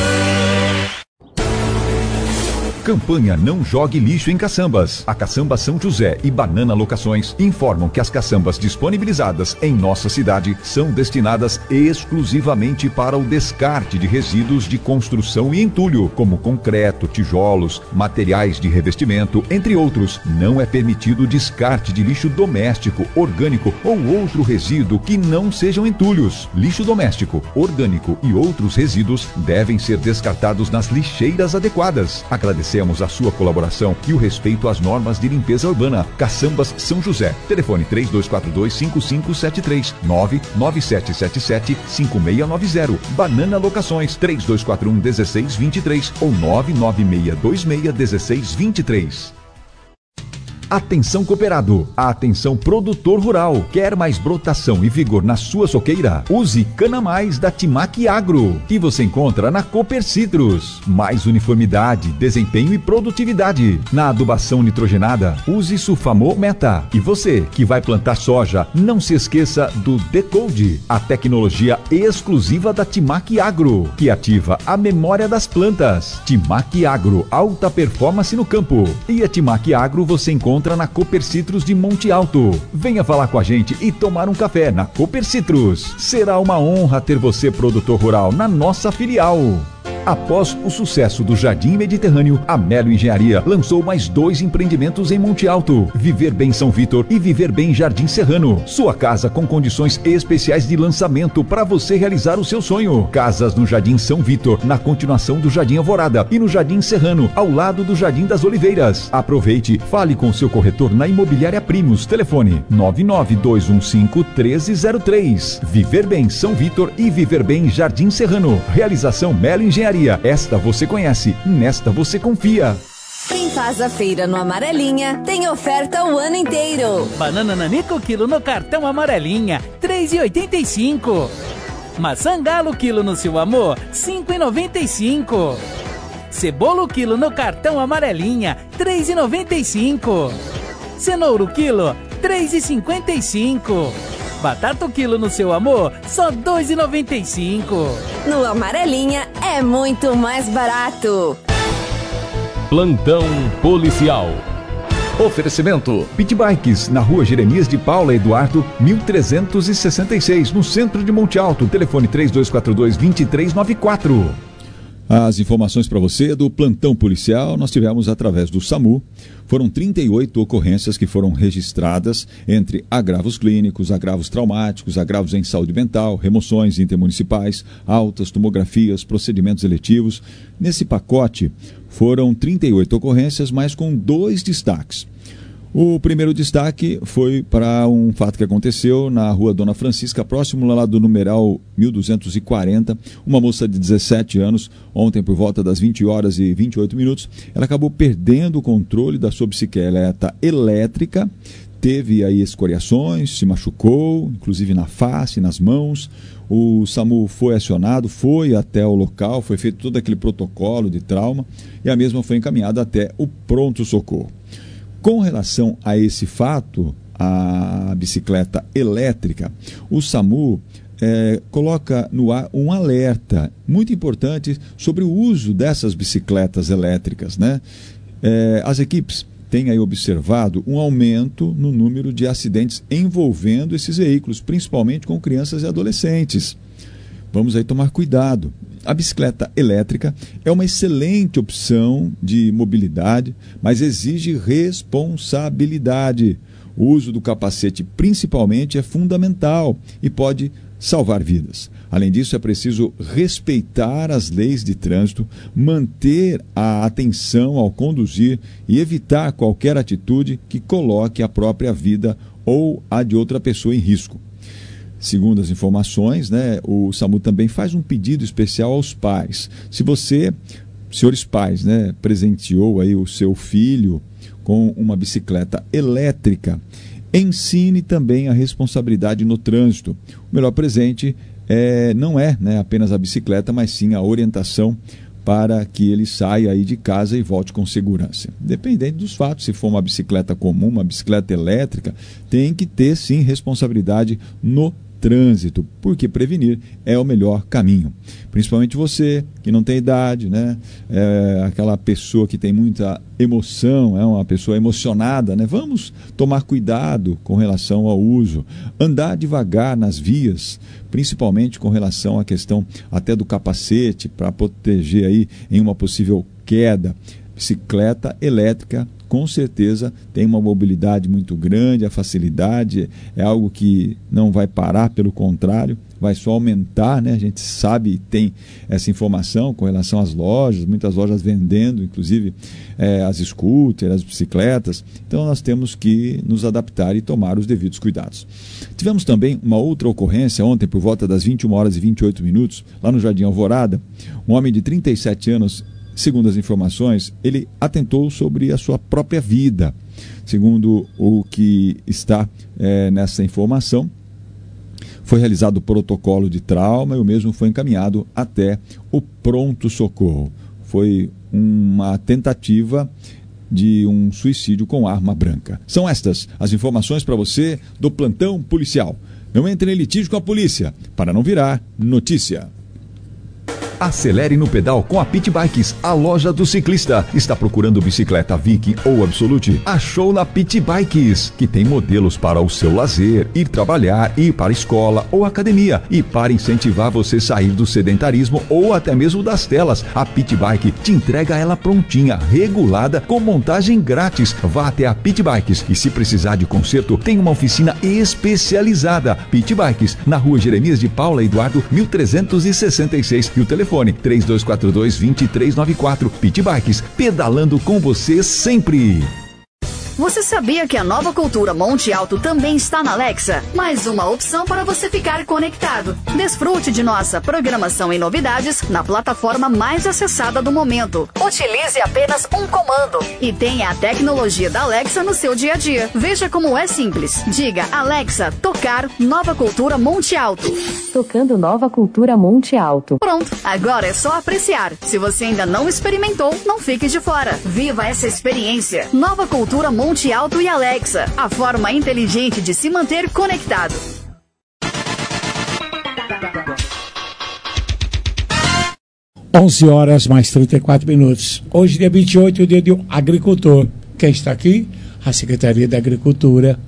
Campanha Não Jogue Lixo em Caçambas. A Caçamba São José e Banana Locações informam que as caçambas disponibilizadas em nossa cidade são destinadas exclusivamente para o descarte de resíduos de construção e entulho, como concreto, tijolos, materiais de revestimento, entre outros. Não é permitido o descarte de lixo doméstico, orgânico ou outro resíduo que não sejam entulhos. Lixo doméstico, orgânico e outros resíduos devem ser descartados nas lixeiras adequadas. Agradecemos a sua colaboração e o respeito às normas de limpeza urbana. Caçambas São José. Telefone três dois quatro dois, cinco cinco sete três, nove nove sete sete sete, cinco seis nove zero. Banana Locações três dois quatro um, um seis dois três ou nove nove seis dois seis, um seis dois três. Atenção cooperado, atenção produtor rural. Quer mais brotação e vigor na sua soqueira? Use Cana Mais da Timac Agro, que você encontra na Cooper Citrus. Mais uniformidade, desempenho e produtividade. Na adubação nitrogenada, use Sulfamol Meta. E você que vai plantar soja, não se esqueça do Decode, a tecnologia exclusiva da Timac Agro, que ativa a memória das plantas. Timac Agro, alta performance no campo. E a Timac Agro você encontra na Cooper Citrus de Monte Alto. Venha falar com a gente e tomar um café na Cooper Citrus. Será uma honra ter você, produtor rural, na nossa filial. Após o sucesso do Jardim Mediterrâneo, a Melo Engenharia lançou mais dois empreendimentos em Monte Alto: Viver Bem São Vitor e Viver Bem Jardim Serrano. Sua casa com condições especiais de lançamento para você realizar o seu sonho. Casas no Jardim São Vitor, na continuação do Jardim Alvorada, e no Jardim Serrano, ao lado do Jardim das Oliveiras. Aproveite, fale com seu corretor na Imobiliária Primos. Telefone nove nove dois um cinco, um três zero três. Viver Bem São Vitor e Viver Bem Jardim Serrano. Realização Melo Engenharia. Esta você conhece, nesta você confia. Quem faz a feira no Amarelinha tem oferta o ano inteiro. Banana Nanico quilo no cartão Amarelinha, três reais e oitenta e cinco. Maçã Galo quilo no Seu Amor, cinco reais e noventa e cinco. Cebola o quilo no cartão amarelinha, três reais e noventa e cinco centavos. Cenoura o quilo, três reais e cinquenta e cinco centavos. Batata o quilo no seu amor, só dois reais e noventa e cinco centavos. No Amarelinha é muito mais barato. Plantão policial. Oferecimento Pit Bikes, na rua Jeremias de Paula Eduardo, mil trezentos e sessenta e seis, no centro de Monte Alto. Telefone três dois quatro dois, dois três nove quatro. As informações para você do plantão policial nós tivemos através do SAMU. Foram trinta e oito ocorrências que foram registradas entre agravos clínicos, agravos traumáticos, agravos em saúde mental, remoções intermunicipais, altas, tomografias, procedimentos eletivos. Nesse pacote foram trinta e oito ocorrências, mas com dois destaques. O primeiro destaque foi para um fato que aconteceu na rua Dona Francisca, próximo lá do numeral mil duzentos e quarenta. Uma moça de dezessete anos, ontem por volta das vinte horas e vinte e oito minutos, ela acabou perdendo o controle da sua bicicleta elétrica, teve aí escoriações, se machucou, inclusive na face, nas mãos. O SAMU foi acionado, foi até o local, foi feito todo aquele protocolo de trauma e a mesma foi encaminhada até o pronto-socorro. Com relação a esse fato, a bicicleta elétrica, o SAMU é, coloca no ar um alerta muito importante sobre o uso dessas bicicletas elétricas, né? É, as equipes têm aí observado um aumento no número de acidentes envolvendo esses veículos, principalmente com crianças e adolescentes. Vamos aí tomar cuidado. A bicicleta elétrica é uma excelente opção de mobilidade, mas exige responsabilidade. O uso do capacete, principalmente, é fundamental e pode salvar vidas. Além disso, é preciso respeitar as leis de trânsito, manter a atenção ao conduzir e evitar qualquer atitude que coloque a própria vida ou a de outra pessoa em risco. Segundo as informações, né, o SAMU também faz um pedido especial aos pais. Se você, senhores pais, né, presenteou aí o seu filho com uma bicicleta elétrica, ensine também a responsabilidade no trânsito. O melhor presente é, não é, né, apenas a bicicleta, mas sim a orientação para que ele saia aí de casa e volte com segurança. Dependente dos fatos, se for uma bicicleta comum, uma bicicleta elétrica, tem que ter sim responsabilidade no trânsito, porque prevenir é o melhor caminho. Principalmente você que não tem idade, né? É aquela pessoa que tem muita emoção, é uma pessoa emocionada, né? Vamos tomar cuidado com relação ao uso, andar devagar nas vias, principalmente com relação à questão até do capacete para proteger aí em uma possível queda. Bicicleta elétrica com certeza tem uma mobilidade muito grande, a facilidade é algo que não vai parar, pelo contrário, vai só aumentar, né? A gente sabe e tem essa informação com relação às lojas, muitas lojas vendendo, inclusive é, as scooters, as bicicletas. Então nós temos que nos adaptar e tomar os devidos cuidados. Tivemos também uma outra ocorrência ontem por volta das vinte e uma horas e vinte e oito minutos, lá no Jardim Alvorada. Um homem de trinta e sete anos, segundo as informações, ele atentou sobre a sua própria vida. Segundo o que está é, nessa informação, foi realizado o protocolo de trauma e o mesmo foi encaminhado até o pronto-socorro. Foi uma tentativa de um suicídio com arma branca. São estas as informações para você do plantão policial. Não entre em litígio com a polícia, para não virar notícia. Acelere no pedal com a Pit Bikes, a loja do ciclista. Está procurando bicicleta Viking ou Absolute? Achou na Pit Bikes, que tem modelos para o seu lazer, ir trabalhar, ir para a escola ou academia. E para incentivar você a sair do sedentarismo ou até mesmo das telas, a Pit Bike te entrega ela prontinha, regulada, com montagem grátis. Vá até a Pit Bikes e se precisar de conserto, tem uma oficina especializada. Pit Bikes, na rua Jeremias de Paula Eduardo, mil trezentos e sessenta e seis. E o telefone Telefone três dois quatro dois, dois três nove quatro. Pit Bikes, pedalando com você sempre. Você sabia que a Nova Cultura Monte Alto também está na Alexa? Mais uma opção para você ficar conectado. Desfrute de nossa programação e novidades na plataforma mais acessada do momento. Utilize apenas um comando e tenha a tecnologia da Alexa no seu dia a dia. Veja como é simples. Diga, Alexa, tocar Nova Cultura Monte Alto. Tocando Nova Cultura Monte Alto. Pronto, agora é só apreciar. Se você ainda não experimentou, não fique de fora. Viva essa experiência. Nova Cultura Monte Alto e Alexa, a forma inteligente de se manter conectado. onze horas mais trinta e quatro minutos. Hoje, dia vinte e oito, dia do agricultor. Quem está aqui? A Secretaria da Agricultura,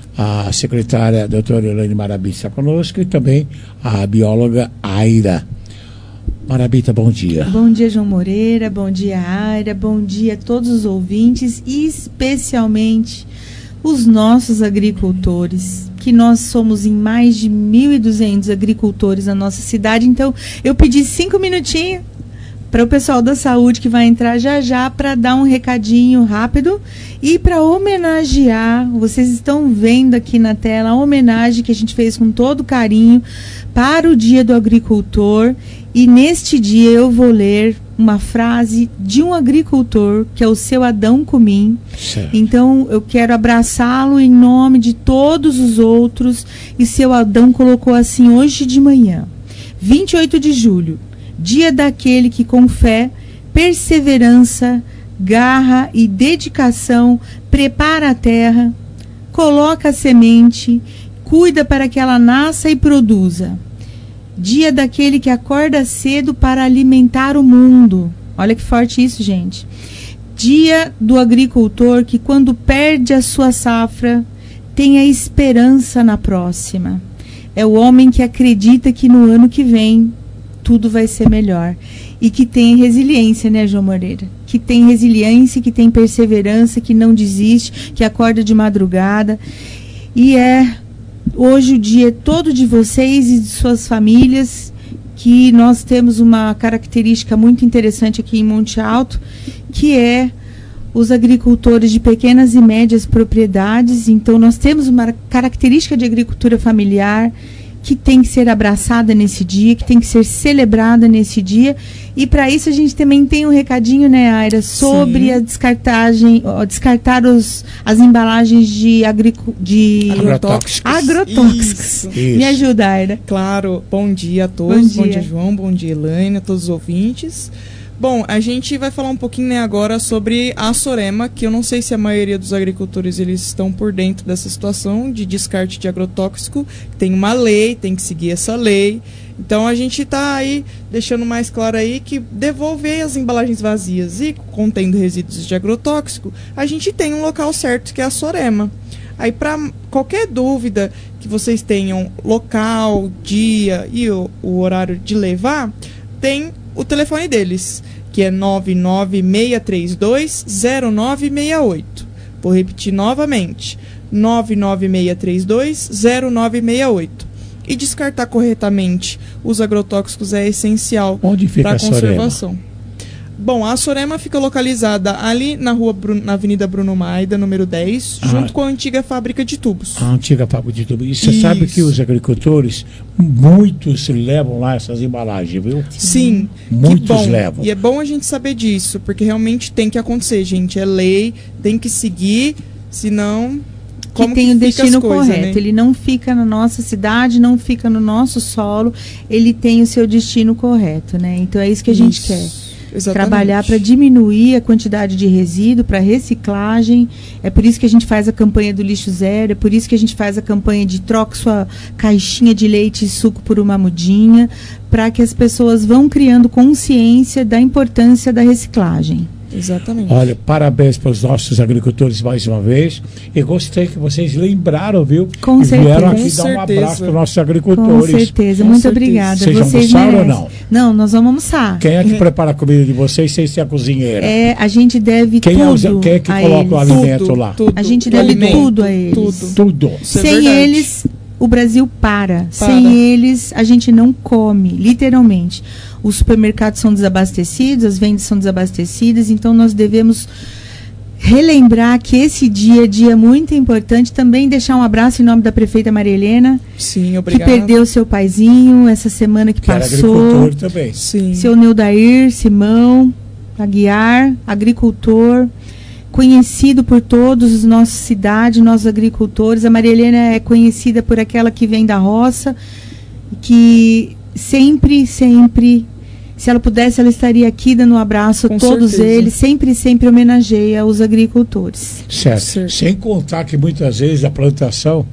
a secretária a doutora Elaine Marabita está conosco e também a bióloga Aira. Marabita, bom dia. Bom dia, João Moreira, bom dia, Aira, bom dia a todos os ouvintes e especialmente os nossos agricultores, que nós somos em mais de mil e duzentos agricultores na nossa cidade. Então, eu pedi cinco minutinhos para o pessoal da saúde que vai entrar já já para dar um recadinho rápido e para homenagear, vocês estão vendo aqui na tela a homenagem que a gente fez com todo carinho para o Dia do Agricultor. E neste dia eu vou ler uma frase de um agricultor, que é o seu Adão Cumim. Certo. Então eu quero abraçá-lo em nome de todos os outros. E seu Adão colocou assim: hoje de manhã, vinte e oito de julho, dia daquele que com fé, perseverança, garra e dedicação prepara a terra, coloca a semente, cuida para que ela nasça e produza. Dia daquele que acorda cedo para alimentar o mundo. Olha que forte isso, gente. Dia do agricultor que, quando perde a sua safra, tem a esperança na próxima. É o homem que acredita que no ano que vem tudo vai ser melhor. E que tem resiliência, né, João Moreira? Que tem resiliência, que tem perseverança, que não desiste, que acorda de madrugada. E é hoje o dia todo de vocês e de suas famílias, que nós temos uma característica muito interessante aqui em Monte Alto, que é os agricultores de pequenas e médias propriedades. Então nós temos uma característica de agricultura familiar que tem que ser abraçada nesse dia, que tem que ser celebrada nesse dia. E para isso a gente também tem um recadinho, né, Aira, sobre Sim. a descartagem, ó, descartar os, as embalagens de, agricu de agrotóxicos. agrotóxicos. Isso. Me ajuda, Aira. Claro, bom dia a todos, bom dia, bom dia João, bom dia Elaine, a todos os ouvintes. Bom, a gente vai falar um pouquinho, né, agora sobre a Sorema, que eu não sei se a maioria dos agricultores eles estão por dentro dessa situação de descarte de agrotóxico. Tem uma lei, tem que seguir essa lei. Então a gente está aí deixando mais claro aí que devolver as embalagens vazias e contendo resíduos de agrotóxico, a gente tem um local certo que é a Sorema. Aí para qualquer dúvida que vocês tenham, local, dia e o, o horário de levar, tem o telefone deles, que é nove nove seis três dois zero nove seis oito. Vou repetir novamente, nove nove seis três dois zero nove seis oito. E descartar corretamente os agrotóxicos é essencial para a conservação. Bom, a Sorema fica localizada ali na rua Bruno, na Avenida Bruno Maida, número dez, ah, junto com a antiga fábrica de tubos. A antiga fábrica de tubos. E você Isso. sabe que os agricultores, muitos levam lá essas embalagens, viu? Sim, muitos que bom. levam. E é bom a gente saber disso, porque realmente tem que acontecer, gente. É lei, tem que seguir, senão... Que tem o destino correto, né? Ele não fica na nossa cidade, não fica no nosso solo, ele tem o seu destino correto, né? Então é isso que a gente isso. quer. Exatamente. Trabalhar para diminuir a quantidade de resíduo, para reciclagem. É por isso que a gente faz a campanha do lixo zero, é por isso que a gente faz a campanha de troca sua caixinha de leite e suco por uma mudinha, para que as pessoas vão criando consciência da importância da reciclagem. Exatamente. Olha, parabéns para os nossos agricultores mais uma vez. E gostei que vocês lembraram, viu? Com e certeza. Vieram aqui Com dar um certeza. abraço para os nossos agricultores. Com certeza, Com muito certeza. obrigada. Vocês vocês almoçaram ou não? Não, nós vamos almoçar. Quem é que prepara a comida de vocês sem ser a cozinheira? É, a gente deve quem tudo é, Quem é que coloca eles. o alimento tudo, lá? Tudo. A gente deve alimento, tudo a eles. Tudo. Tudo. Isso é Sem verdade. eles, o Brasil para. para. Sem eles, a gente não come, literalmente. Os supermercados são desabastecidos, as vendas são desabastecidas, então nós devemos relembrar que esse dia é dia muito importante, também deixar um abraço em nome da prefeita Maria Helena. Sim, obrigada. Que perdeu seu paizinho essa semana que, que passou. Era agricultor também. Sim. Seu Neudair Simão Aguiar, agricultor, conhecido por todos, nossa cidade, nossos agricultores. A Maria Helena é conhecida por aquela que vem da roça, que sempre, sempre, se ela pudesse, ela estaria aqui dando um abraço a todos certeza. Eles, sempre, sempre homenageia os agricultores. Certo. certo. Sem contar que muitas vezes a plantação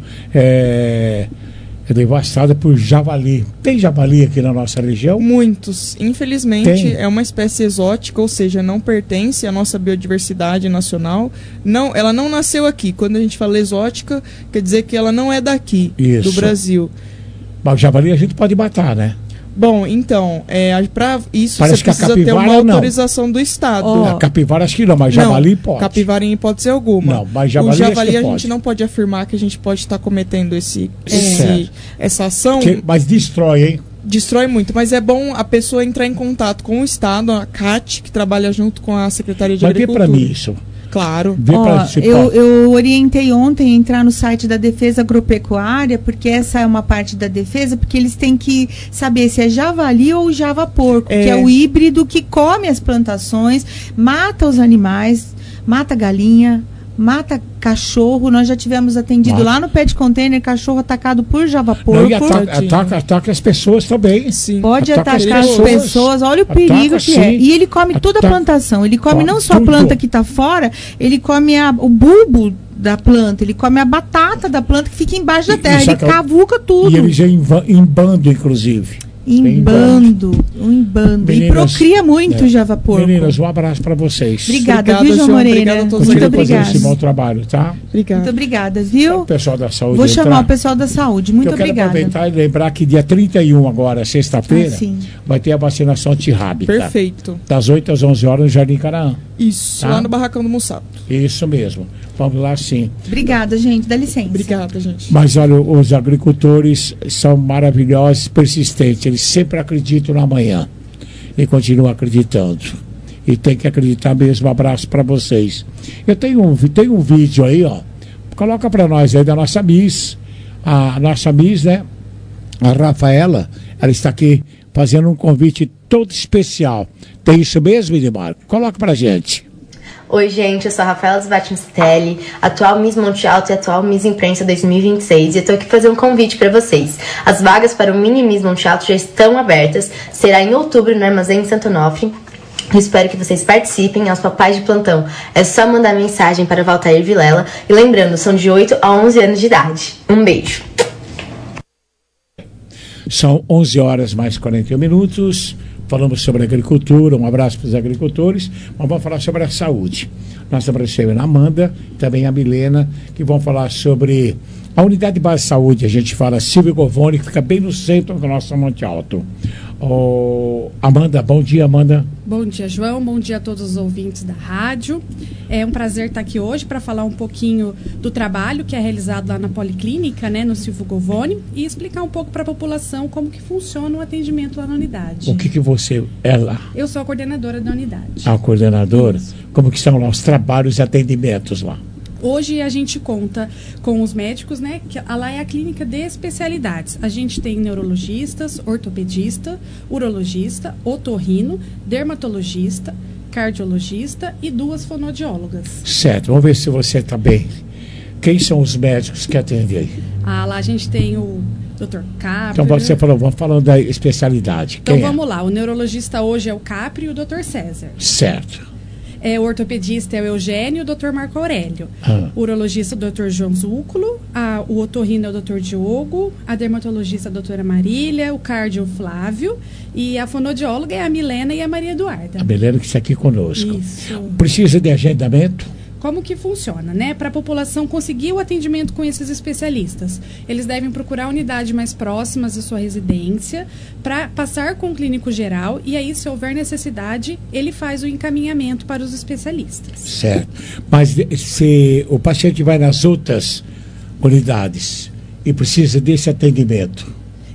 é, é devastada por javali. Tem javali aqui na nossa região? Muitos. Infelizmente, Tem. é uma espécie exótica, ou seja, não pertence à nossa biodiversidade nacional. Não, ela não nasceu aqui. Quando a gente fala exótica, quer dizer que ela não é daqui, Isso. do Brasil. Mas o javali a gente pode matar, né? Bom, então, é, para isso Parece você que a precisa ter capivara uma não. autorização do Estado. Oh. A capivara acho que não, mas javali não, pode. Capivara em hipótese alguma. Não, mas javali, o javali acho que a pode. gente não pode afirmar que a gente pode estar cometendo esse, É. esse, essa ação. Que, mas destrói, hein? Destrói muito, mas é bom a pessoa entrar em contato com o Estado, a C A T, que trabalha junto com a Secretaria de mas Agricultura. Mas vê pra mim isso. Claro. Ó, eu, eu orientei ontem a entrar no site da Defesa Agropecuária, porque essa é uma parte da defesa, porque eles têm que saber se é javali ou java-porco, É. que é o híbrido que come as plantações, mata os animais, mata galinha, mata cachorro. Nós já tivemos atendido Mata. lá no pet container, cachorro atacado por java-porco. Não, e ataca, ataca, ataca as pessoas também. Sim. Pode Ataca atacar as as pessoas. pessoas, olha o Ataca, perigo que sim. é. E ele come toda a Ataca. plantação. Ele come Come não só a tudo. planta que está fora, ele come a- o bulbo da planta, ele come a batata da planta que fica embaixo da E- terra, isso ele acaba- cavuca tudo. E eles já em, va- em bando, inclusive. Em bando, em bando. E Meninas, procria muito é. o java-porco. Meninas, um abraço para vocês. Obrigada, Obrigada, viu, João João? Moreira? Obrigada a todos Muito os Continue fazendo obrigada. esse bom trabalho, tá? Obrigada. Muito obrigada, viu? O pessoal da saúde Vou entrar. chamar o pessoal da saúde. Muito eu quero obrigada. aproveitar e lembrar que dia trinta e um agora, sexta-feira, Ah, sim. vai ter a vacinação antirrábica. Perfeito. Das oito às onze horas no Jardim Caraã. Isso, Tá? lá no Barracão do Mussato. Isso mesmo. Vamos lá sim. Obrigada, gente. Dá licença. Obrigada, gente. Mas olha, os agricultores são maravilhosos, persistentes. Eles sempre acreditam no amanhã. E continuam acreditando. E tem que acreditar mesmo. Um abraço para vocês. Eu tenho um, tenho um vídeo aí, ó. Coloca para nós aí da nossa Miss. A nossa Miss, né? A Rafaela, ela está aqui fazendo um convite todo especial. Tem isso mesmo, Edmar? Coloca pra gente. Oi, gente, eu sou a Rafaela Sbatmistelli, atual Miss Monte Alto e atual Miss Imprensa dois mil e vinte e seis, e eu tô aqui fazer um convite para vocês. As vagas para o Mini Miss Monte Alto já estão abertas, será em outubro no Armazém Santo Onofre. Eu espero que vocês participem, aos papais de plantão. É só mandar mensagem para Valtair Vilela, e lembrando, são de oito a onze anos de idade. Um beijo. São onze horas mais quarenta e um minutos. Falamos sobre agricultura, um abraço para os agricultores, mas vamos falar sobre a saúde. Nós estamos recebendo a Amanda, também a Milena, que vão falar sobre a unidade de base de saúde. A gente fala Silvio Govoni, que fica bem no centro do nosso Monte Alto. Oh, Amanda, bom dia, Amanda. Bom dia, João. Bom dia a todos os ouvintes da rádio. É um prazer estar aqui hoje para falar um pouquinho do trabalho que é realizado lá na Policlínica, né, no Silvio Govoni, e explicar um pouco para a população como que funciona o atendimento lá na unidade. O que, que você é lá? Eu sou a coordenadora da unidade. A coordenadora? Isso. Como que são lá os trabalhos e atendimentos lá? Hoje a gente conta com os médicos, né? Que lá é a clínica de especialidades. A gente tem neurologistas, ortopedista, urologista, otorrino, dermatologista, cardiologista e duas fonoaudiólogas. Certo, vamos ver se você está bem. Quem são os médicos que atendem aí? Ah, lá a gente tem o doutor Capri. Então você falou, vamos falando da especialidade. Então Quem vamos é? lá, o neurologista hoje é o Capri e o doutor César. Certo. É, o ortopedista é o Eugênio e o doutor Marco Aurélio. Ah. O urologista é o doutor João Zúculo, a, o otorrino é o doutor Diogo, a dermatologista é a doutora Marília, o cardio Flávio e a fonoaudióloga é a Milena e a Maria Eduarda. A Milena que está aqui conosco. Isso. Precisa de agendamento? Como que funciona, né? Para a população conseguir o atendimento com esses especialistas, eles devem procurar a unidade mais próximas da sua residência para passar com o clínico geral e aí, se houver necessidade, ele faz o encaminhamento para os especialistas. Certo. Mas se o paciente vai nas outras unidades e precisa desse atendimento,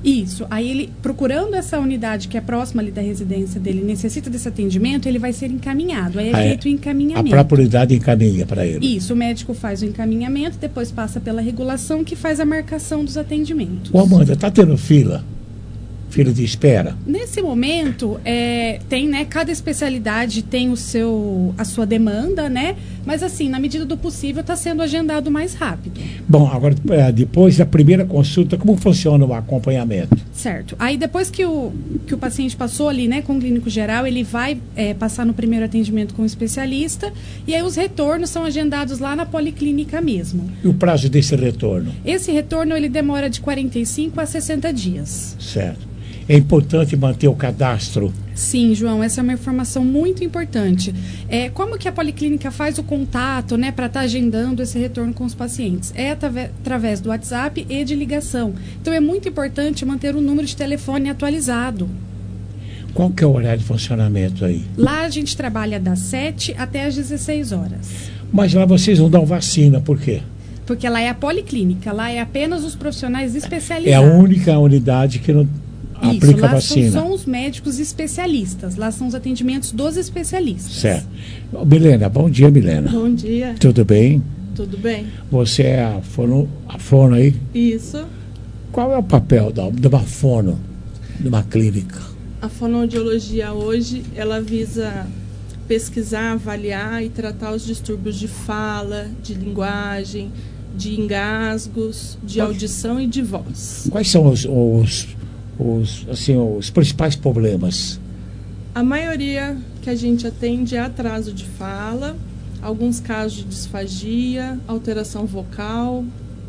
Isso. Aí ele, procurando essa unidade que é próxima ali da residência dele, necessita desse atendimento, ele vai ser encaminhado. Aí é Ah, é. feito o encaminhamento. A própria unidade encaminha para ele. Isso, o médico faz o encaminhamento, depois passa pela regulação, que faz a marcação dos atendimentos. Ô, Amanda, está tendo fila? Fila de espera? Nesse momento, é, tem, né, cada especialidade tem o seu, a sua demanda, né? Mas assim, na medida do possível, está sendo agendado mais rápido. Bom, agora, é, depois da primeira consulta, como funciona o acompanhamento? Certo. Aí depois que o, que o paciente passou ali, né, com o clínico geral, ele vai é, passar no primeiro atendimento com o especialista, e aí os retornos são agendados lá na policlínica mesmo. E o prazo desse retorno? Esse retorno, ele demora de quarenta e cinco a sessenta dias. Certo. É importante manter o cadastro? Sim, João, essa é uma informação muito importante. É, como que a policlínica faz o contato, né, para estar tá agendando esse retorno com os pacientes? É através, através do WhatsApp e de ligação. Então, é muito importante manter o número de telefone atualizado. Qual que é o horário de funcionamento aí? Lá a gente trabalha das sete até às dezesseis horas. Mas lá vocês não dão vacina, por quê? Porque lá é a policlínica, lá é apenas os profissionais especializados. É a única unidade que não Isso, aplica lá vacina. São, são os médicos especialistas, lá são os atendimentos dos especialistas. Certo. Milena, bom dia, Milena. Bom dia. Tudo bem? Tudo bem. Você é a fono, a fono aí? Isso. Qual é o papel da, de uma fono, de uma clínica? A fonoaudiologia hoje, ela visa pesquisar, avaliar e tratar os distúrbios de fala, de linguagem, de engasgos, de Quais? audição e de voz. Quais são os, os, os, assim, os principais problemas? A maioria que a gente atende é atraso de fala, alguns casos de disfagia, alteração vocal.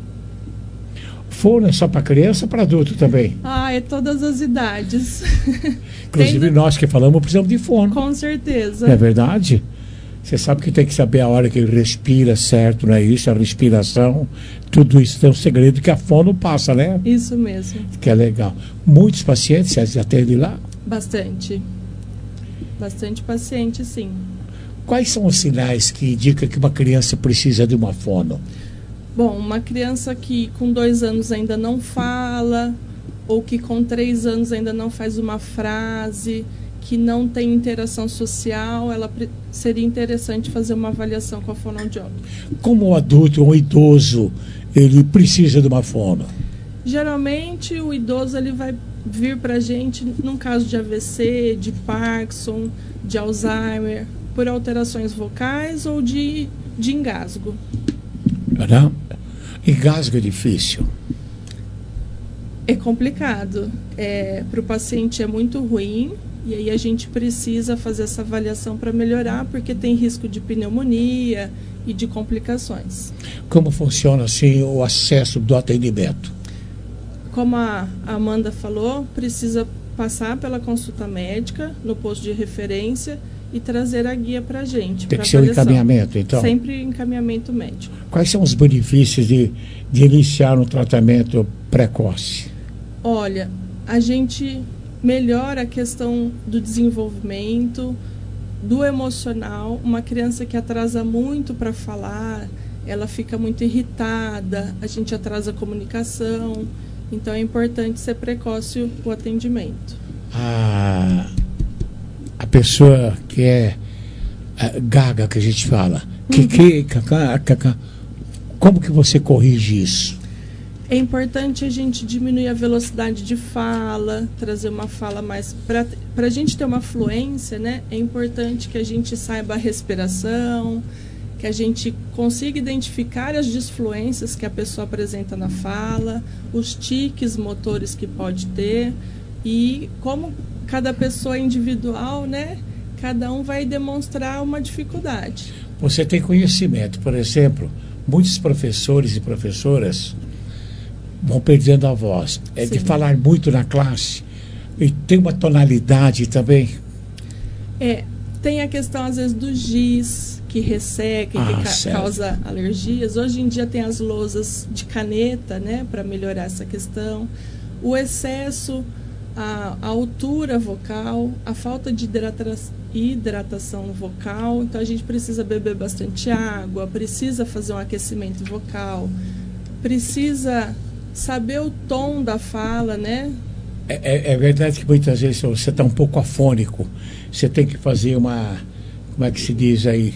Fono é só para criança ou para adulto também? Ah, é todas as idades. Inclusive Tem... nós que falamos precisamos de fono. Com certeza. Não é verdade? Você sabe que tem que saber a hora que ele respira certo, não é isso? A respiração, tudo isso tem um segredo que a fono passa, né? Isso mesmo. Que é legal. Muitos pacientes, vocês atendem lá? Bastante. Bastante paciente, sim. Quais são os sinais que indicam que uma criança precisa de uma fono? Bom, uma criança que com dois anos ainda não fala, ou que com três anos ainda não faz uma frase, que não tem interação social, ela seria interessante fazer uma avaliação com a fonoaudióloga. Como um adulto ou um idoso, ele precisa de uma fono? Geralmente o idoso ele vai vir para a gente num caso de A V C, de Parkinson, de Alzheimer, por alterações vocais ou de, de engasgo. Não? Engasgo é difícil. É complicado. É, para o paciente é muito ruim. E aí a gente precisa fazer essa avaliação para melhorar, porque tem risco de pneumonia e de complicações. Como funciona assim o acesso do atendimento? Como a Amanda falou, precisa passar pela consulta médica no posto de referência e trazer a guia para a gente. Tem que ser um encaminhamento, então? Sempre encaminhamento médico. Quais são os benefícios de, de iniciar um tratamento precoce? Olha, a gente melhora a questão do desenvolvimento, do emocional. Uma criança que atrasa muito para falar, ela fica muito irritada, a gente atrasa a comunicação. Então é importante ser precoce o atendimento. A, a pessoa que é a gaga, que a gente fala, que, que, caca, caca, como que você corrige isso? É importante a gente diminuir a velocidade de fala, trazer uma fala mais... Para a gente ter uma fluência, né, é importante que a gente saiba a respiração, que a gente consiga identificar as disfluências que a pessoa apresenta na fala, os tiques motores que pode ter, e como cada pessoa é individual, né, cada um vai demonstrar uma dificuldade. Você tem conhecimento, por exemplo, muitos professores e professoras vão perdendo a voz. É Sim. de falar muito na classe. E tem uma tonalidade também. É, tem a questão, às vezes, do giz, que resseca, ah, que ca causa alergias. Hoje em dia tem as lousas de caneta, né, para melhorar essa questão. O excesso, a, a altura vocal, a falta de hidrata hidratação vocal. Então, a gente precisa beber bastante água, precisa fazer um aquecimento vocal, precisa saber o tom da fala, né? É, é, é verdade que muitas vezes você está um pouco afônico. Você tem que fazer uma, como é que se diz aí,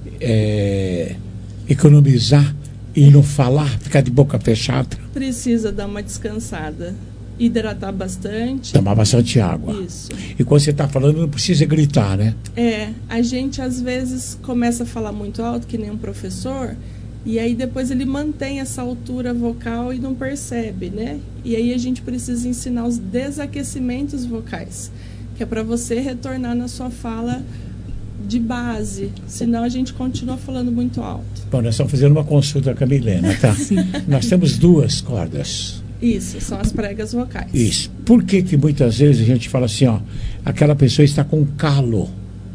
é, economizar e não falar, ficar de boca fechada. Precisa dar uma descansada, hidratar bastante. Tomar bastante água. Isso. E quando você está falando, não precisa gritar, né? É, a gente às vezes começa a falar muito alto, que nem um professor, e aí depois ele mantém essa altura vocal e não percebe, né? E aí a gente precisa ensinar os desaquecimentos vocais, que é para você retornar na sua fala de base, senão a gente continua falando muito alto. Bom, nós estamos fazendo uma consulta com a Milena, tá? Sim. Nós temos duas cordas. Isso, são as pregas vocais. Isso. Por que que muitas vezes a gente fala assim, ó, aquela pessoa está com calo?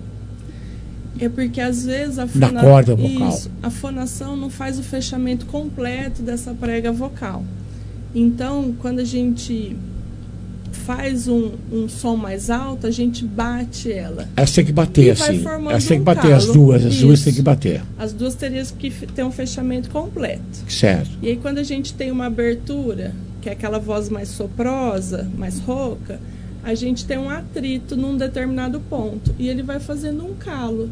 É porque às vezes a, fona... na corda vocal. Isso, a fonação não faz o fechamento completo dessa prega vocal. Então, quando a gente faz um, um som mais alto, a gente bate ela. Elas tem que bater e assim. Vai Elas tem que um bater calo. as duas, as Isso. duas tem que bater. As duas teriam que ter um fechamento completo. Certo. E aí quando a gente tem uma abertura, que é aquela voz mais soprosa, mais rouca, a gente tem um atrito num determinado ponto e ele vai fazendo um calo.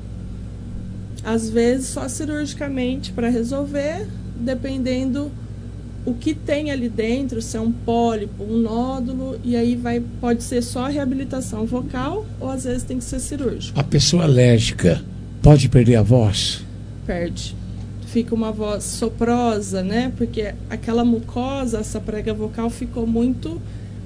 Às vezes só cirurgicamente para resolver, dependendo o que tem ali dentro, se é um pólipo, um nódulo, e aí vai, pode ser só reabilitação vocal ou às vezes tem que ser cirúrgico. A pessoa alérgica pode perder a voz? Perde. Fica uma voz soprosa, né? Porque aquela mucosa, essa prega vocal ficou muito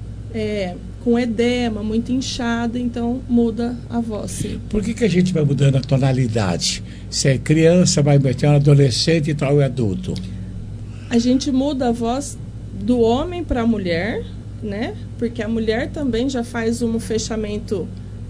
é, com edema, muito inchada, então muda a voz, sim. Por que que a gente vai mudando a tonalidade? Se é criança, vai metendo adolescente e tal, é adulto. A gente muda a voz do homem para a mulher, né? Porque a mulher também já faz um fechamento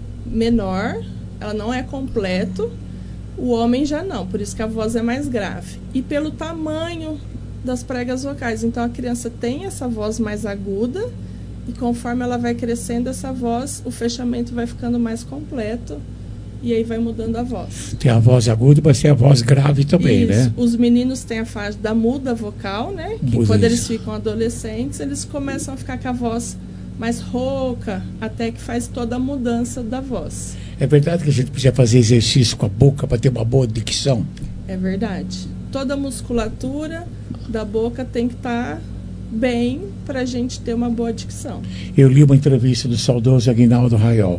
menor, ela não é completo. O homem já não, por isso que a voz é mais grave. E pelo tamanho das pregas vocais. Então a criança tem essa voz mais aguda e conforme ela vai crescendo essa voz, o fechamento vai ficando mais completo. E aí vai mudando a voz. Tem a voz aguda, mas tem a voz grave também, isso. né? Os meninos têm a fase da muda vocal, né? Que Muda quando isso. eles ficam adolescentes, eles começam a ficar com a voz mais rouca, até que faz toda a mudança da voz. É verdade que a gente precisa fazer exercício com a boca para ter uma boa dicção? É verdade. Toda a musculatura da boca tem que estar tá bem para a gente ter uma boa dicção. Eu li uma entrevista do saudoso Aguinaldo Raiol.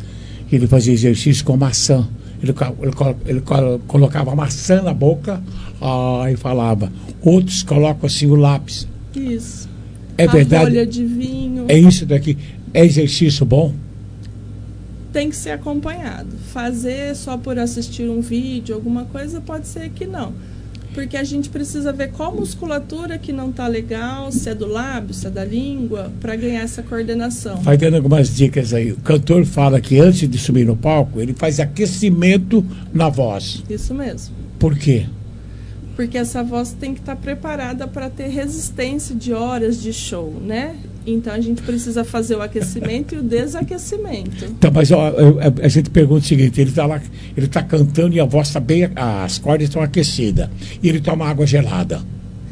Ele fazia exercício com maçã. Ele, ele, ele colocava a maçã na boca ah, e falava. Outros colocam assim o lápis. Isso. É a verdade. Folha de vinho. É isso daqui. É exercício bom? Tem que ser acompanhado. Fazer só por assistir um vídeo, alguma coisa, pode ser que não. Porque a gente precisa ver qual musculatura que não está legal, se é do lábio, se é da língua, para ganhar essa coordenação. Vai dando algumas dicas aí. O cantor fala que antes de subir no palco, ele faz aquecimento na voz. Isso mesmo. Por quê? Porque essa voz tem que estar tá preparada para ter resistência de horas de show, né? Então a gente precisa fazer o aquecimento e o desaquecimento. Então, mas ó, a gente pergunta o seguinte, ele está lá, ele está cantando e a voz está bem, as cordas estão aquecidas. E ele toma água gelada.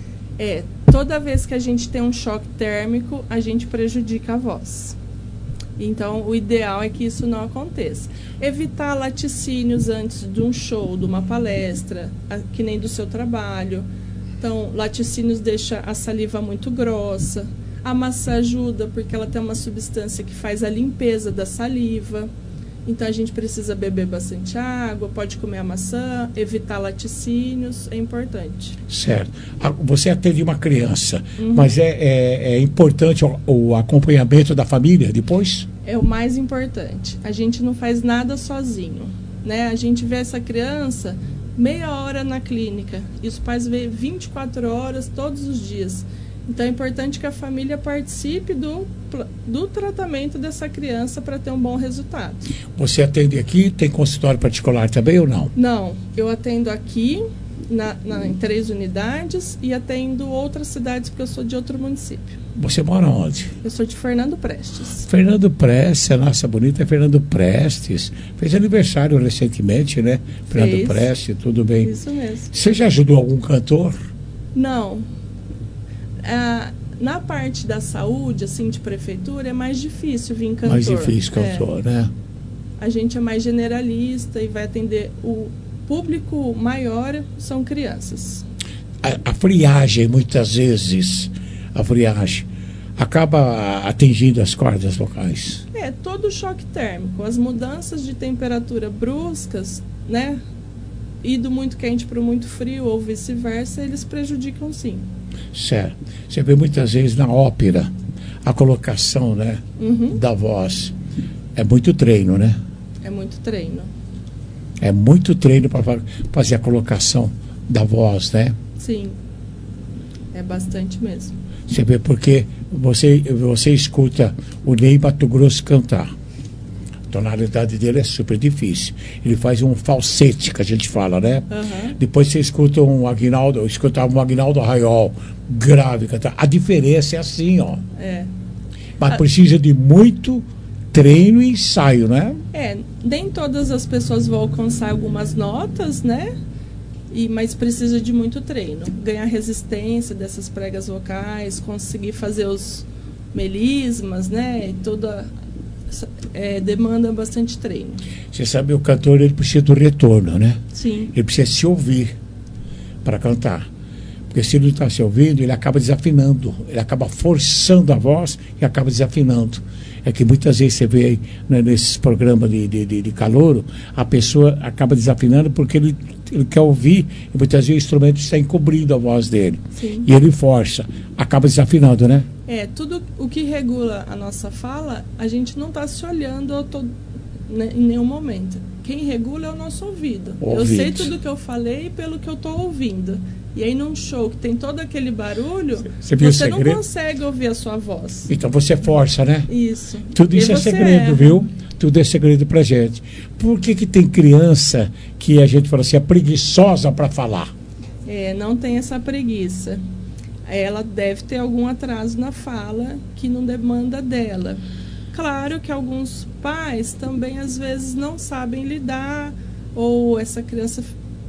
É, toda vez que a gente tem um choque térmico, a gente prejudica a voz. Então, o ideal é que isso não aconteça. Evitar laticínios antes de um show, de uma palestra, que nem do seu trabalho. Então, laticínios deixa a saliva muito grossa. A maçã ajuda porque ela tem uma substância que faz a limpeza da saliva. Então, a gente precisa beber bastante água, pode comer a maçã, evitar laticínios, é importante. Certo. Você atende uma criança, Uhum. mas é, é, é importante o, o acompanhamento da família depois? É o mais importante. A gente não faz nada sozinho, né? A gente vê essa criança meia hora na clínica e os pais vê vinte e quatro horas todos os dias. Então é importante que a família participe do, do tratamento dessa criança para ter um bom resultado. Você atende aqui, tem consultório particular também ou não? Não, eu atendo aqui na, na, em três unidades e atendo outras cidades porque eu sou de outro município. Você mora onde? Eu sou de Fernando Prestes. Fernando Prestes, a nossa bonita é Fernando Prestes. Fez aniversário recentemente, né? Fernando Fez. Prestes, tudo bem. Isso mesmo. Você já ajudou algum cantor? Não. Ah, Na parte da saúde, assim, de prefeitura, é mais difícil vir cantor. Mais difícil cantor, é. né? A gente é mais generalista e vai atender o público maior, são crianças. A, a friagem, muitas vezes, a friagem acaba atingindo as cordas vocais. É, todo o choque térmico, as mudanças de temperatura bruscas, né? Ido muito quente para muito frio ou vice-versa, eles prejudicam sim. Certo. Você vê muitas vezes na ópera a colocação, né, uhum. da voz. É muito treino, né? É muito treino. É muito treino para fazer a colocação da voz, né? Sim. É bastante mesmo. Você vê porque você, você escuta o Ney Matogrosso cantar. A tonalidade dele é super difícil. Ele faz um falsete, que a gente fala, né? Uhum. Depois você escuta um Aguinaldo, eu escutava um Aguinaldo Arraiol, grave, cantar. A diferença é assim, ó. É. Mas Ah. precisa de muito treino e ensaio, né? É, nem todas as pessoas vão alcançar algumas notas, né? E, mas precisa de muito treino. Ganhar resistência dessas pregas vocais, conseguir fazer os melismas, né? E toda é, demanda bastante treino. Você sabe, o cantor ele precisa do retorno, né? Sim. Ele precisa se ouvir para cantar. Porque se ele não está se ouvindo, ele acaba desafinando. Ele acaba forçando a voz e acaba desafinando. É que muitas vezes você vê aí, né, nesses programas de, de, de, de calouro, a pessoa acaba desafinando porque ele, ele quer ouvir e muitas vezes o instrumento está encobrindo a voz dele. Sim. E ele força, acaba desafinando, né? É, tudo o que regula a nossa fala, a gente não está se olhando a todo, né, em nenhum momento. Quem regula é o nosso ouvido. Ouvido. Eu sei tudo que eu falei pelo que eu estou ouvindo. E aí num show que tem todo aquele barulho, você, viu você o não segredo? consegue ouvir a sua voz. Então você força, né? Isso. Tudo E isso é você segredo, erra. viu? Tudo é segredo pra gente. Por que que tem criança que a gente fala assim, é preguiçosa para falar? É, não tem essa preguiça. Ela deve ter algum atraso na fala que não demanda dela. Claro que alguns pais também às vezes não sabem lidar ou essa criança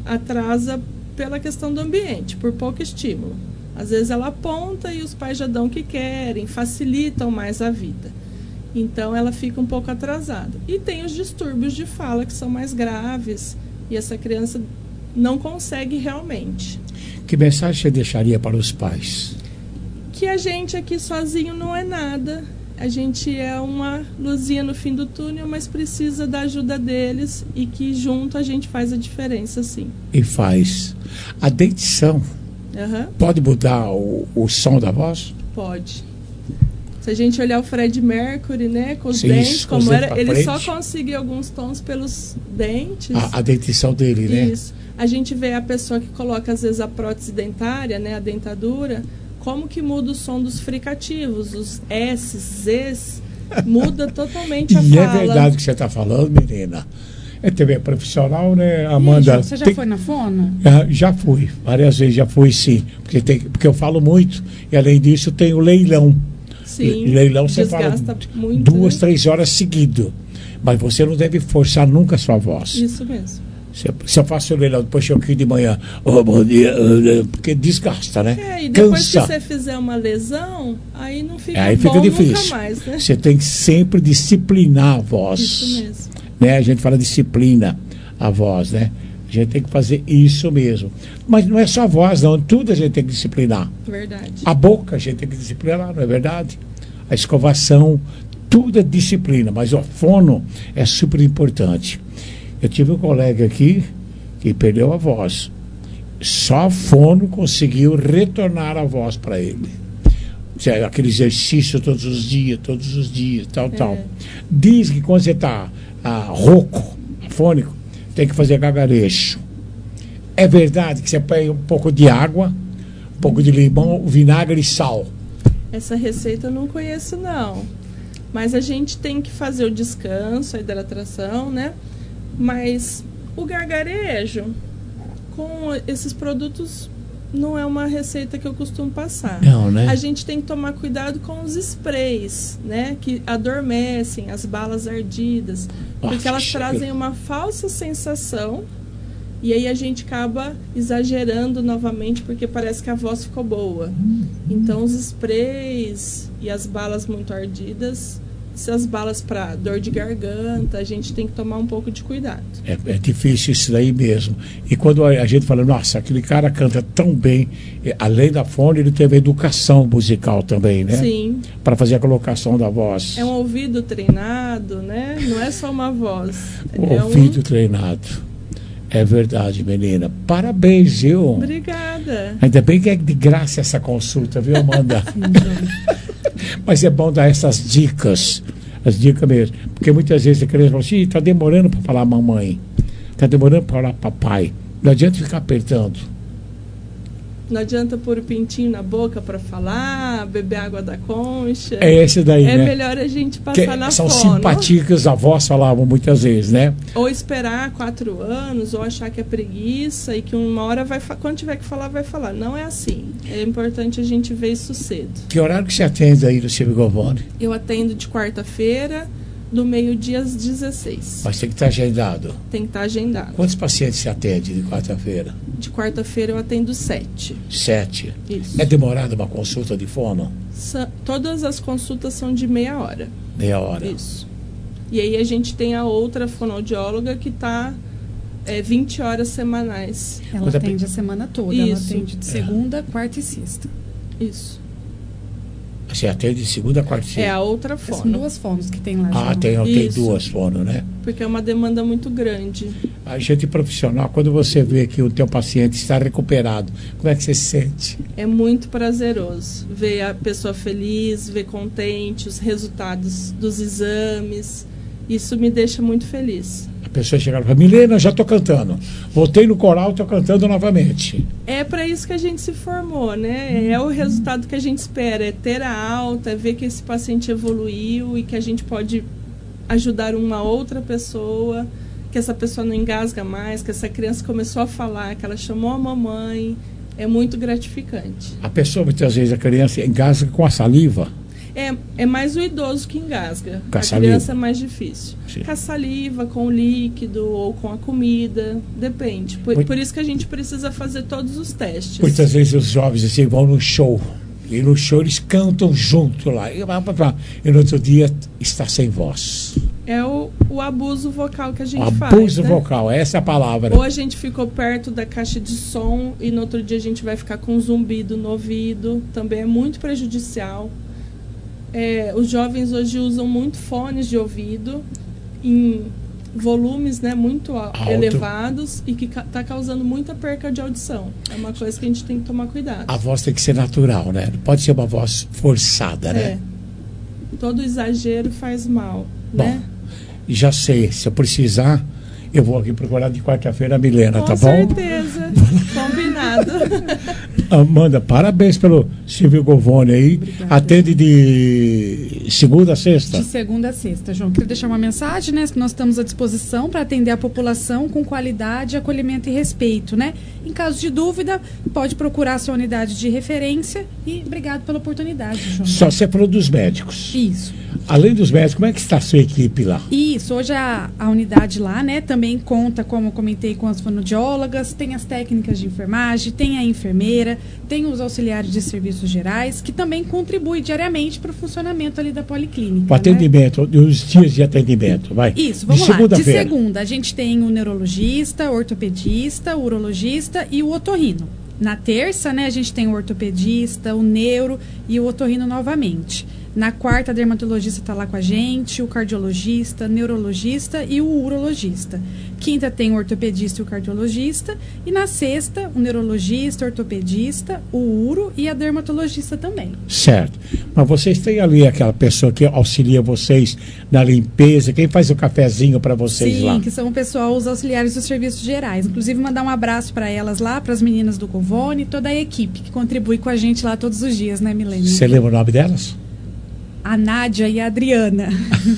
atrasa pela questão do ambiente, por pouco estímulo. Às vezes ela aponta e os pais já dão o que querem, facilitam mais a vida. Então ela fica um pouco atrasada. E tem os distúrbios de fala que são mais graves e essa criança não consegue realmente. Que mensagem você deixaria para os pais? Que a gente aqui sozinho não é nada. A gente é uma luzinha no fim do túnel, mas precisa da ajuda deles e que junto a gente faz a diferença, sim. E faz. A dentição Uhum. pode mudar o, o som da voz? Pode. Se a gente olhar o Fred Mercury, né, com os Sim, dentes, isso, com como os dentes era, pra ele só frente. conseguia alguns tons pelos dentes. A, a dentição dele, né? Isso. A gente vê a pessoa que coloca, às vezes, a prótese dentária, né, a dentadura, como que muda o som dos fricativos, os S, Zs, muda totalmente a E fala. é verdade o que você está falando, menina. É T V profissional, né, Amanda? Você já Tem- foi na fono? Já, já fui, várias vezes já fui, sim. Porque, tem, porque eu falo muito. E além disso, tem o leilão. Sim, Le- leilão você fala desgasta muito, duas, né? três horas seguido. Mas você não deve forçar nunca a sua voz. Isso mesmo. Se, se eu faço o leilão, depois chego aqui de manhã, oh, bom dia, eh, porque desgasta, né? É, e depois Cansa. que você fizer uma lesão, aí não fica Aí bom fica difícil. nunca mais, né? Você tem que sempre disciplinar a voz. Isso mesmo. Né? A gente fala disciplina a voz, né? A gente tem que fazer isso mesmo. Mas não é só a voz, não. Tudo a gente tem que disciplinar. Verdade. A boca a gente tem que disciplinar, não é verdade? A escovação, tudo é disciplina. Mas o fono é super importante. Eu tive um colega aqui que perdeu a voz. Só a fono conseguiu retornar a voz para ele. Aquele exercício todos os dias, todos os dias, tal, É. tal. Diz que quando você está ah, rouco, afônico, tem que fazer gagarejo. É verdade que você põe um pouco de água, um pouco de limão, vinagre e sal. Essa receita eu não conheço, não. Mas a gente tem que fazer o descanso, a hidratação, né? Mas o gargarejo, com esses produtos, não é uma receita que eu costumo passar. Não, né? A gente tem que tomar cuidado com os sprays, né? Que adormecem as balas ardidas. Nossa, Porque elas chega. trazem uma falsa sensação E aí a gente acaba exagerando novamente porque parece que a voz ficou boa. Então os sprays e as balas muito ardidas, essas balas para dor de garganta, a gente tem que tomar um pouco de cuidado. É, é difícil isso daí mesmo. E quando a, a gente fala, nossa, aquele cara canta tão bem, e, além da fone, ele teve educação musical também, né? Sim. Para fazer a colocação da voz. É um ouvido treinado, né? Não é só uma voz. O é ouvido um... treinado. É verdade, menina. Parabéns, viu? Obrigada. Ainda bem que é de graça essa consulta, viu, Amanda? Mas é bom dar essas dicas, as dicas mesmo. Porque muitas vezes a criança fala assim, está demorando para falar mamãe, está demorando para falar papai. Não adianta ficar apertando. Não adianta pôr o pintinho na boca para falar, beber água da concha. É esse daí, é né? É melhor a gente passar que na são fono. São simpaticas, avós falavam muitas vezes, né? Ou esperar quatro anos, ou achar que é preguiça e que uma hora, vai quando tiver que falar, vai falar. Não é assim. É importante a gente ver isso cedo. Que horário que você atende aí no Silvio Govone? Eu atendo de quarta-feira, do meio-dia às dezesseis. Mas tem que estar agendado. Tem que estar agendado. Quantos pacientes você atende de quarta-feira? De quarta-feira eu atendo sete. Sete? Isso. É demorada uma consulta de fono? Sa- todas as consultas são de meia hora. Meia hora. Isso. E aí a gente tem a outra fonoaudióloga que está é, vinte horas semanais. Ela Quando atende a semana toda. Isso. Ela atende de segunda, é. quarta e sexta. Isso. Você atende de segunda a quarta e sexta? É a outra fono. São duas fonos que tem lá. Ah, tem, tem duas fonos, né? Porque é uma demanda muito grande. A gente profissional, quando você vê que o teu paciente está recuperado, como é que você se sente? É muito prazeroso ver a pessoa feliz, ver contente, os resultados dos exames. Isso me deixa muito feliz. A pessoa chega e fala, Milena, já estou cantando. Voltei no coral, estou cantando novamente. É para isso que a gente se formou, né? É o resultado que a gente espera, é ter a alta, é ver que esse paciente evoluiu e que a gente pode ajudar uma outra pessoa, que essa pessoa não engasga mais, que essa criança começou a falar, que ela chamou a mamãe. É muito gratificante. A pessoa, muitas vezes, a criança engasga com a saliva. É, é mais o idoso que engasga. Com a, a saliva. criança é mais difícil. Sim. Com a saliva, com o líquido ou com a comida, depende. Por, Muito... por isso que a gente precisa fazer todos os testes. Muitas vezes os jovens assim, vão no show. E no show eles cantam junto lá. E, e no outro dia está sem voz. É o, o abuso vocal que a gente o faz. Abuso né? vocal, essa é a palavra. Ou a gente ficou perto da caixa de som e no outro dia a gente vai ficar com zumbido no ouvido. Também é muito prejudicial. É, os jovens hoje usam muito fones de ouvido em volumes, né, muito Alto. elevados e que está causando muita perca de audição. É uma coisa que a gente tem que tomar cuidado. A voz tem que ser natural, né? Não pode ser uma voz forçada, né? É. Todo exagero faz mal, Bom, né? Já sei, se eu precisar, eu vou aqui procurar de quarta-feira a Milena, Com tá bom? Com certeza, combinado. Amanda, parabéns pelo Silvio Govone aí. Obrigada. Atende de segunda a sexta? De segunda a sexta, João. Queria deixar uma mensagem, né? Que nós estamos à disposição para atender a população com qualidade, acolhimento e respeito, né? Em caso de dúvida, pode procurar a sua unidade de referência e obrigado pela oportunidade, João. Só você falou dos médicos. Isso. Além dos médicos, como é que está a sua equipe lá? Isso, hoje a, a unidade lá, né, também conta, como eu comentei, com as fonoaudiólogas, tem as técnicas de enfermagem, tem a enfermeira, tem os auxiliares de serviços gerais, que também contribuem diariamente para o funcionamento ali da policlínica. O atendimento, né? Os dias de atendimento, vai. Isso, vamos de lá. De segunda-feira. segunda, a gente tem o neurologista, o ortopedista, o urologista e o otorrino. Na terça, né, a gente tem o ortopedista, o neuro e o otorrino novamente. Na quarta, a dermatologista está lá com a gente, o cardiologista, neurologista e o urologista. Quinta tem o ortopedista e o cardiologista. E na sexta, o neurologista, o ortopedista, o uro e a dermatologista também. Certo. Mas vocês têm ali aquela pessoa que auxilia vocês na limpeza, quem faz o cafezinho para vocês Sim, lá? Sim, que são o pessoal, os auxiliares dos serviços gerais. Inclusive, mandar um abraço para elas lá, para as meninas do Govone e toda a equipe que contribui com a gente lá todos os dias, né, Milene? Você lembra o nome delas? A Nádia e a Adriana.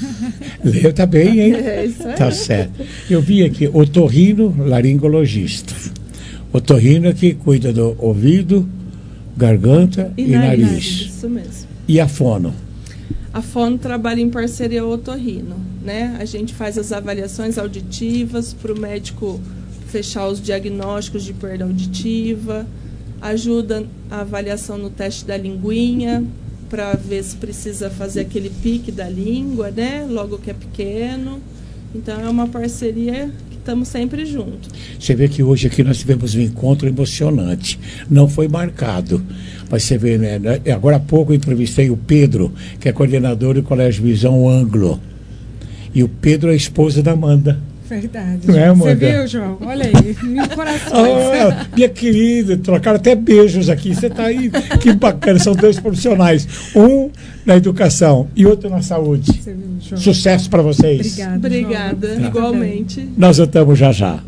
Leu, tá bem, hein? É isso aí. Tá certo. Eu vi aqui, otorrino laringologista. Otorrino é que cuida do ouvido, garganta e, e nariz. nariz. Isso mesmo. E a fono? A fono trabalha em parceria com o otorrino, né? A gente faz as avaliações auditivas para o médico fechar os diagnósticos de perda auditiva, ajuda a avaliação no teste da linguinha, para ver se precisa fazer aquele pique da língua, né? Logo que é pequeno. Então, é uma parceria que estamos sempre juntos. Você vê que hoje aqui nós tivemos um encontro emocionante. Não foi marcado, mas você vê, né? Agora há pouco eu entrevistei o Pedro, que é coordenador do Colégio Visão Anglo. E o Pedro é a esposa da Amanda. Verdade. Não é, Você viu, João? Olha aí, mil corações. Ah, minha querida, trocaram até beijos aqui. Você está aí, que bacana. São dois profissionais. Um na educação e outro na saúde. Você viu, João? Sucesso para vocês. Obrigada. Obrigada, João. Igualmente. Nós voltamos já já.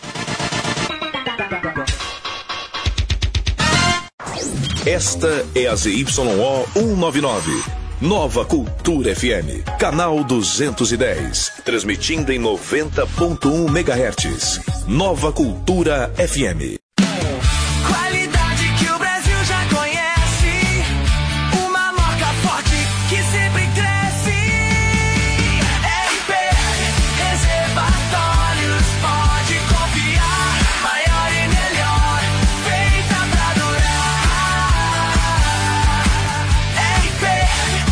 Esta é a Z Y O cento e noventa e nove. Nova Cultura F M, canal duzentos e dez, transmitindo em noventa ponto um megahertz. Nova Cultura F M. Qualidade que o Brasil já conhece, uma marca forte que sempre cresce. R P R Reservatórios, pode confiar, maior e melhor, feita pra durar. R P R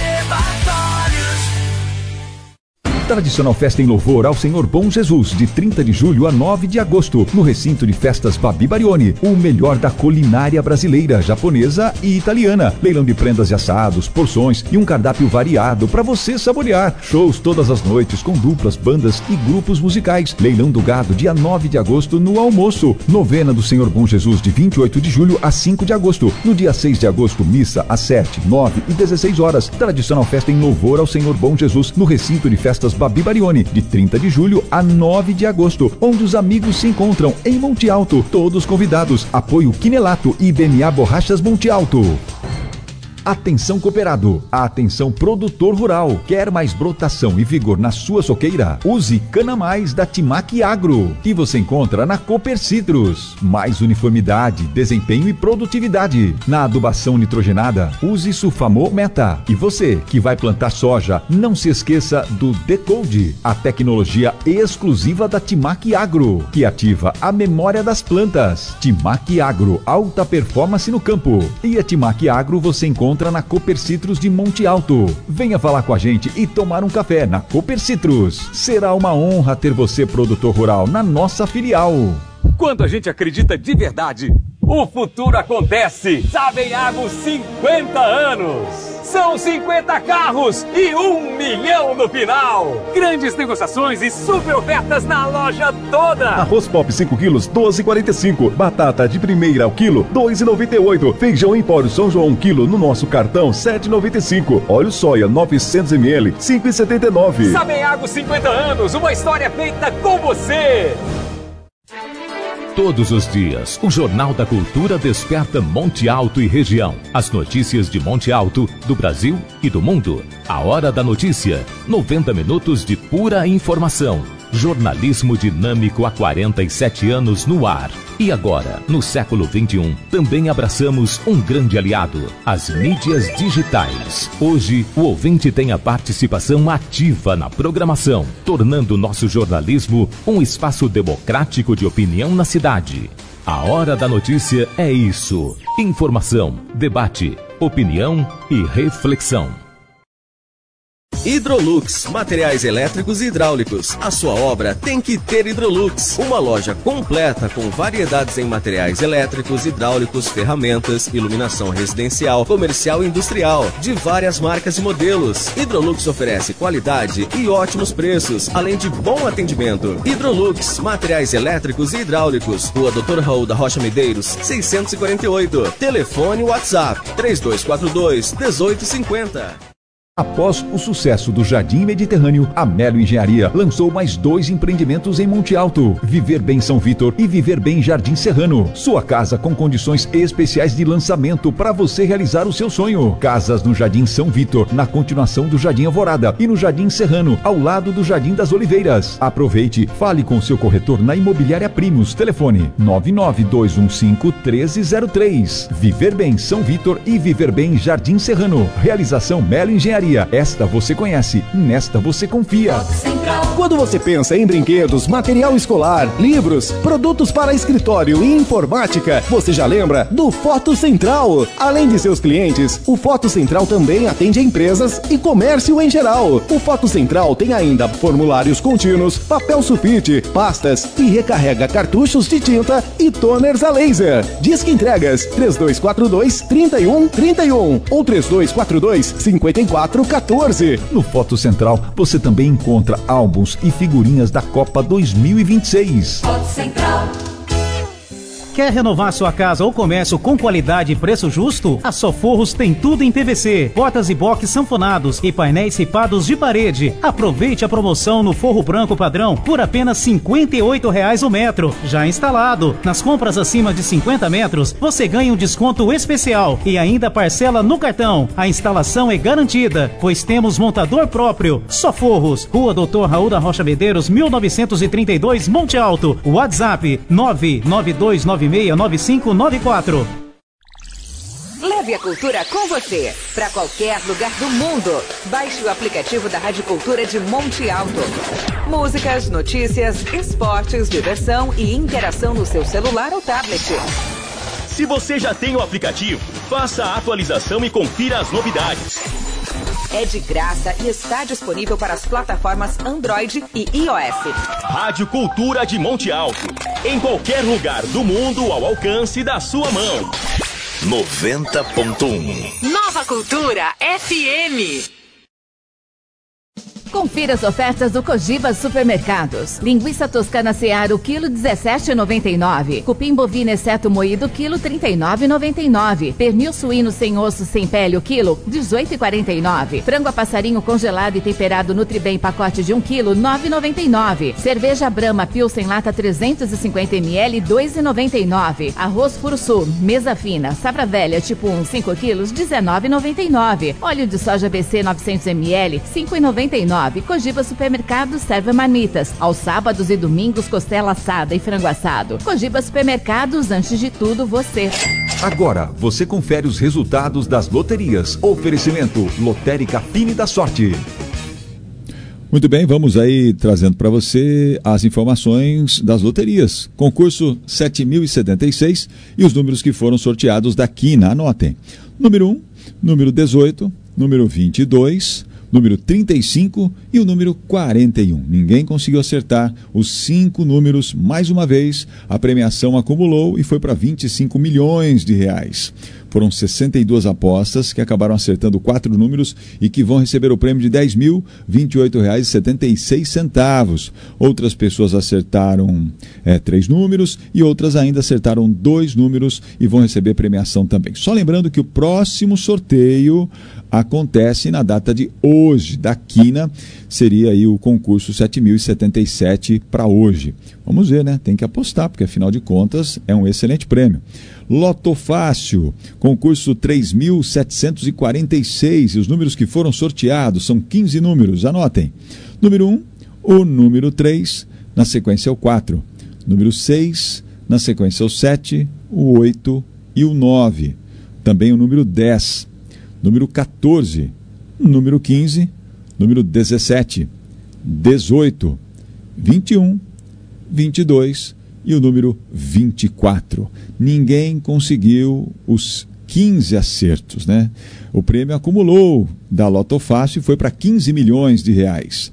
Tradicional festa em louvor ao Senhor Bom Jesus, de trinta de julho a nove de agosto, no recinto de festas Babi Barioni, o melhor da culinária brasileira, japonesa e italiana. Leilão de prendas e assados, porções e um cardápio variado para você saborear. Shows todas as noites com duplas, bandas e grupos musicais. Leilão do gado, dia nove de agosto, no almoço. Novena do Senhor Bom Jesus, de vinte e oito de julho a cinco de agosto. No dia seis de agosto, missa às sete, nove e dezesseis horas. Tradicional festa em louvor ao Senhor Bom Jesus, no recinto de festas Babi Barioni, de trinta de julho a nove de agosto, onde os amigos se encontram em Monte Alto. Todos convidados. Apoio Quinelato e B M A Borrachas Monte Alto. Atenção cooperado, atenção produtor rural, quer mais brotação e vigor na sua soqueira? Use Cana Mais da Timac Agro, que você encontra na Cooper Citrus. Mais uniformidade, desempenho e produtividade. Na adubação nitrogenada, use Sulfamol Meta. E você que vai plantar soja, não se esqueça do Decode, a tecnologia exclusiva da Timac Agro, que ativa a memória das plantas. Timac Agro, alta performance no campo. E a Timac Agro você encontra na Cooper Citrus de Monte Alto. Venha falar com a gente e tomar um café na Cooper Citrus. Será uma honra ter você, produtor rural, na nossa filial. Quando a gente acredita de verdade, o futuro acontece. Sabenhago cinquenta anos. São cinquenta carros e um milhão no final. Grandes negociações e super ofertas na loja toda. Arroz Pop cinco quilos, doze e quarenta e cinco. Batata de primeira ao quilo, dois e noventa e oito. Feijão Empório São João um quilo no nosso cartão, sete e noventa e cinco. Óleo soia novecentos mililitros, cinco e setenta e nove. Sabenhago cinquenta anos, uma história feita com você. Todos os dias, o Jornal da Cultura desperta Monte Alto e região. As notícias de Monte Alto, do Brasil e do mundo. A Hora da Notícia. noventa minutos de pura informação. Jornalismo dinâmico há quarenta e sete anos no ar. E agora, no século vinte e um, também abraçamos um grande aliado, as mídias digitais. Hoje, o ouvinte tem a participação ativa na programação, tornando o nosso jornalismo um espaço democrático de opinião na cidade. A Hora da Notícia é isso: informação, debate, opinião e reflexão. Hidrolux, materiais elétricos e hidráulicos. A sua obra tem que ter Hidrolux. Uma loja completa com variedades em materiais elétricos, hidráulicos, ferramentas, iluminação residencial, comercial e industrial, de várias marcas e modelos. Hidrolux oferece qualidade e ótimos preços, além de bom atendimento. Hidrolux, materiais elétricos e hidráulicos. Rua doutor Raul da Rocha Medeiros, seiscentos e quarenta e oito. Telefone WhatsApp três dois quatro dois, um oito cinco zero. Após o sucesso do Jardim Mediterrâneo, a Melo Engenharia lançou mais dois empreendimentos em Monte Alto: Viver Bem São Vitor e Viver Bem Jardim Serrano. Sua casa com condições especiais de lançamento para você realizar o seu sonho. Casas no Jardim São Vitor, na continuação do Jardim Alvorada, e no Jardim Serrano, ao lado do Jardim das Oliveiras. Aproveite, fale com seu corretor na Imobiliária Primos. Telefone nove nove dois um cinco, um três zero três. Viver Bem São Vitor e Viver Bem Jardim Serrano. Realização Melo Engenharia. Maria. Esta você conhece, nesta você confia. Quando você pensa em brinquedos, material escolar, livros, produtos para escritório e informática, você já lembra do Foto Central. Além de seus clientes, o Foto Central também atende empresas e comércio em geral. O Foto Central tem ainda formulários contínuos, papel sulfite, pastas e recarrega cartuchos de tinta e toners a laser. Disque entregas três dois quatro dois, três um três um ou três dois quatro dois, cinco quatro um quatro. No Foto Central você também encontra álbuns e figurinhas da Copa dois mil e vinte e seis. Foto Central. Quer renovar sua casa ou comércio com qualidade e preço justo? A Soforros tem tudo em P V C, portas e box sanfonados e painéis ripados de parede. Aproveite a promoção no forro branco padrão por apenas cinquenta e oito reais o metro, já instalado. Nas compras acima de cinquenta metros, você ganha um desconto especial e ainda parcela no cartão. A instalação é garantida, pois temos montador próprio. Soforros, Rua Doutor Raul da Rocha Medeiros, mil novecentos e trinta e dois, Monte Alto. WhatsApp nove nove dois nove seis nove cinco nove quatro. Leve a cultura com você para qualquer lugar do mundo. Baixe o aplicativo da Rádio Cultura de Monte Alto. Músicas, notícias, esportes, diversão e interação no seu celular ou tablet. Se você já tem o aplicativo, faça a atualização e confira as novidades. É de graça e está disponível para as plataformas Android e iOS. Rádio Cultura de Monte Alto. Em qualquer lugar do mundo ao alcance da sua mão. noventa ponto um. Nova Cultura F M. Confira as ofertas do Cogiba Supermercados. Linguiça toscana Seara, o quilo dezessete reais e noventa e nove centavos. Cupim bovino exceto moído, quilo trinta e nove reais e noventa e nove centavos. Pernil suíno sem osso, sem pele, o quilo dezoito reais e quarenta e nove centavos. Frango a passarinho congelado e temperado Nutribem, pacote de um quilo, nove reais e noventa e nove centavos. Cerveja Brahma Pilsen lata trezentos e cinquenta mililitros, dois reais e noventa e nove centavos. Arroz Furuçu, mesa fina, Safra Velha, tipo um, cinco quilos, dezenove reais e noventa e nove centavos. Óleo de soja B C novecentos mililitros, cinco reais e noventa e nove centavos. Cogiba Supermercados serve marmitas. Aos sábados e domingos, costela assada e frango assado. Cogiba Supermercados, antes de tudo, você. Agora, você confere os resultados das loterias. Oferecimento Lotérica Fine da Sorte. Muito bem, vamos aí trazendo para você as informações das loterias. Concurso sete mil e setenta e seis e os números que foram sorteados da Quina. Anotem. Número um, número dezoito, número vinte e dois, número trinta e cinco e o número quarenta e um. Ninguém conseguiu acertar os cinco números mais uma vez. A premiação acumulou e foi para vinte e cinco milhões de reais. Foram sessenta e duas apostas que acabaram acertando quatro números e que vão receber o prêmio de dez mil, vinte e oito reais e setenta e seis centavos. Outras pessoas acertaram é, três números e outras ainda acertaram dois números e vão receber premiação também. Só lembrando que o próximo sorteio acontece na data de hoje, da Quina, seria aí o concurso sete mil e setenta e sete para hoje. Vamos ver, né? Tem que apostar, porque afinal de contas é um excelente prêmio. Loto Fácil, concurso três mil setecentos e quarenta e seis, e os números que foram sorteados são quinze números, anotem. Número um, o número três, na sequência o quatro. Número seis, na sequência o sete, o oito e o nove. Também o número dez. Número quatorze, número quinze, número dezessete, dezoito, vinte e um, vinte e dois e o número vinte e quatro. Ninguém conseguiu os quinze acertos, né? O prêmio acumulou da Loto Fácil e foi para quinze milhões de reais.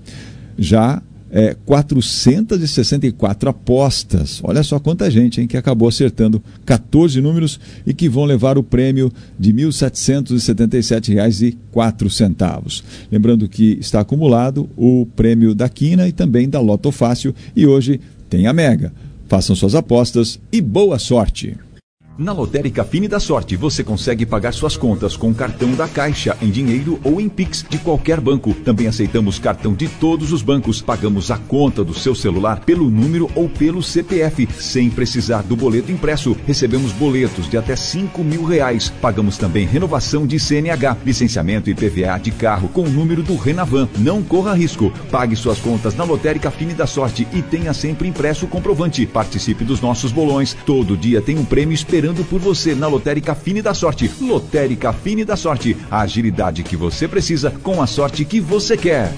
Já é, quatrocentas e sessenta e quatro apostas. Olha só quanta gente, hein, que acabou acertando quatorze números e que vão levar o prêmio de mil setecentos e setenta e sete reais e quatro centavos. Lembrando que está acumulado o prêmio da Quina e também da Loto Fácil e hoje tem a Mega. Façam suas apostas e boa sorte! Na Lotérica Fine da Sorte, você consegue pagar suas contas com cartão da Caixa, em dinheiro ou em Pix de qualquer banco. Também aceitamos cartão de todos os bancos. Pagamos a conta do seu celular pelo número ou pelo C P F, sem precisar do boleto impresso. Recebemos boletos de até cinco mil reais. Pagamos também renovação de C N H, licenciamento e I P V A de carro com o número do Renavan. Não corra risco. Pague suas contas na Lotérica Fine da Sorte e tenha sempre impresso o comprovante. Participe dos nossos bolões. Todo dia tem um prêmio esperando esperando por você na Lotérica Fine da Sorte. Lotérica Fine da Sorte, a agilidade que você precisa com a sorte que você quer.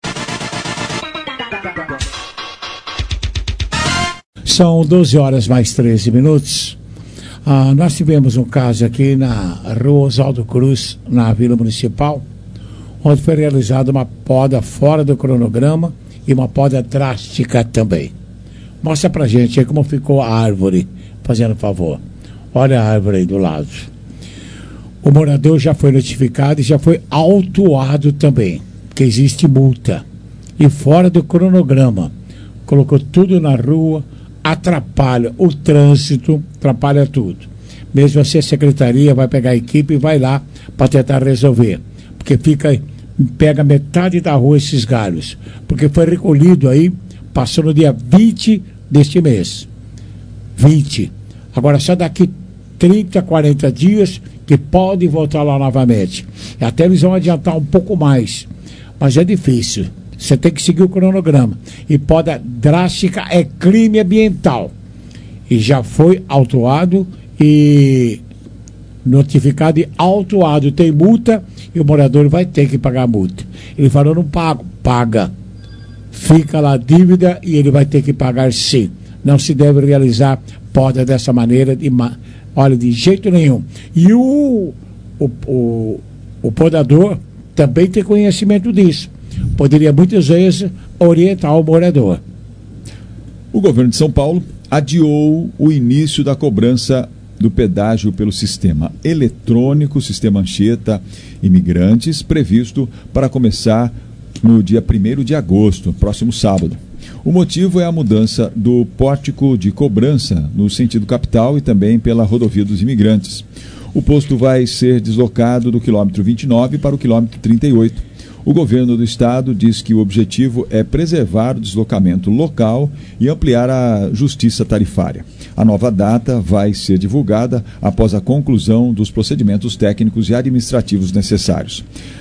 São doze horas mais treze minutos. Ah, nós tivemos um caso aqui na Rua Oswaldo Cruz, na Vila Municipal, onde foi realizada uma poda fora do cronograma e uma poda drástica também. Mostra pra gente aí como ficou a árvore, fazendo favor. Olha a árvore aí do lado. O morador já foi notificado e já foi autuado também, porque existe multa. E fora do cronograma. Colocou tudo na rua, atrapalha o trânsito, atrapalha tudo. Mesmo assim, a secretaria vai pegar a equipe e vai lá para tentar resolver. Porque fica, pega metade da rua esses galhos. Porque foi recolhido aí, passou no dia vinte deste mês. vinte. Agora, só daqui trinta, quarenta dias que pode voltar lá novamente. E até eles vão adiantar um pouco mais. Mas é difícil. Você tem que seguir o cronograma. E poda drástica é crime ambiental. E já foi autuado e notificado e autuado. Tem multa e o morador vai ter que pagar a multa. Ele falou, não pago. Paga. Fica lá a dívida e ele vai ter que pagar sim. Não se deve realizar poda dessa maneira, de, olha, de jeito nenhum. E o, o, o, o podador também tem conhecimento disso. Poderia muitas vezes orientar o morador. O governo de São Paulo adiou o início da cobrança do pedágio pelo sistema eletrônico, sistema Anchieta Imigrantes, previsto para começar no dia primeiro de agosto, próximo sábado. O motivo é a mudança do pórtico de cobrança no sentido capital e também pela rodovia dos imigrantes. O posto vai ser deslocado do quilômetro vinte e nove para o quilômetro trinta e oito. O governo do estado diz que o objetivo é preservar o deslocamento local e ampliar a justiça tarifária. A nova data vai ser divulgada após a conclusão dos procedimentos técnicos e administrativos necessários.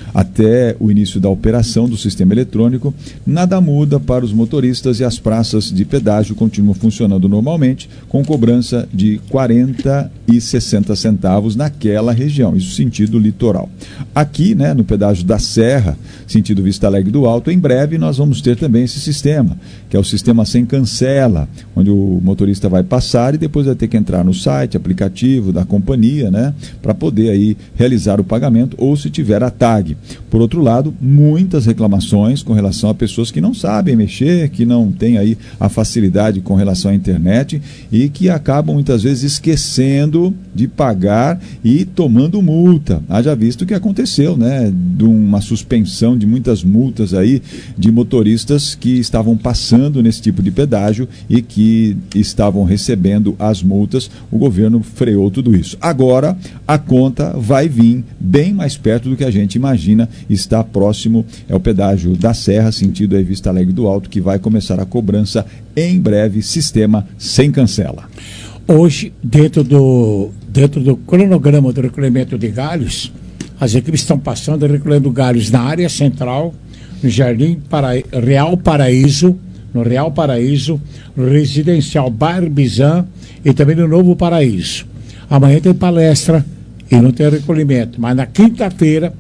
Até o início da operação do sistema eletrônico, nada muda para os motoristas e as praças de pedágio continuam funcionando normalmente, com cobrança de quarenta e sessenta centavos naquela região, isso sentido litoral. Aqui, né, no pedágio da Serra, sentido Vista Alegre do Alto, em breve nós vamos ter também esse sistema, que é o sistema sem cancela, onde o motorista vai passar e depois vai ter que entrar no site, aplicativo da companhia, né, para poder aí realizar o pagamento ou se tiver a tag. Por outro lado, muitas reclamações com relação a pessoas que não sabem mexer, que não têm aí a facilidade com relação à internet e que acabam muitas vezes esquecendo de pagar e tomando multa. Haja visto o que aconteceu, né? De uma suspensão de muitas multas aí de motoristas que estavam passando nesse tipo de pedágio e que estavam recebendo as multas. O governo freou tudo isso. Agora, a conta vai vir bem mais perto do que a gente imagina. Está próximo, é o pedágio da Serra, sentido aí Vista Alegre do Alto, que vai começar a cobrança em breve, sistema sem cancela. Hoje, dentro do, dentro do cronograma do recolhimento de galhos, as equipes estão passando recolhendo galhos na área central, no Jardim Para... Real Paraíso, no Real Paraíso, no Residencial Barbizan e também no Novo Paraíso. Amanhã tem palestra e não tem recolhimento, mas na quinta-feira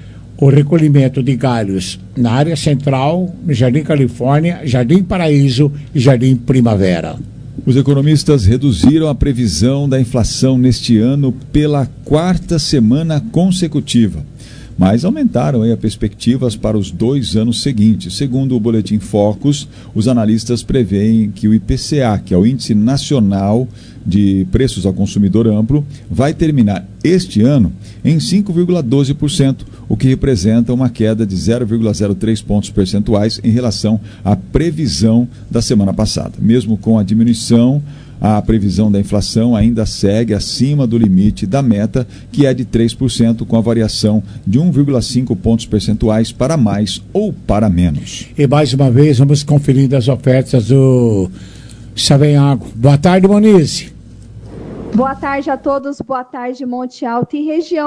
o recolhimento de galhos na área central, no Jardim Califórnia, Jardim Paraíso e Jardim Primavera. Os economistas reduziram a previsão da inflação neste ano pela quarta semana consecutiva, mas aumentaram aí as perspectivas para os dois anos seguintes. Segundo o Boletim Focus, os analistas preveem que o I P C A, que é o Índice Nacional de Preços ao Consumidor Amplo, vai terminar este ano em cinco vírgula doze por cento, o que representa uma queda de zero vírgula zero três pontos percentuais em relação à previsão da semana passada. Mesmo com a diminuição, a previsão da inflação ainda segue acima do limite da meta, que é de três por cento, com a variação de um vírgula cinco pontos percentuais para mais ou para menos. E mais uma vez vamos conferindo as ofertas do Savenhago. Boa tarde, Monize. Boa tarde a todos, boa tarde Monte Alto e região.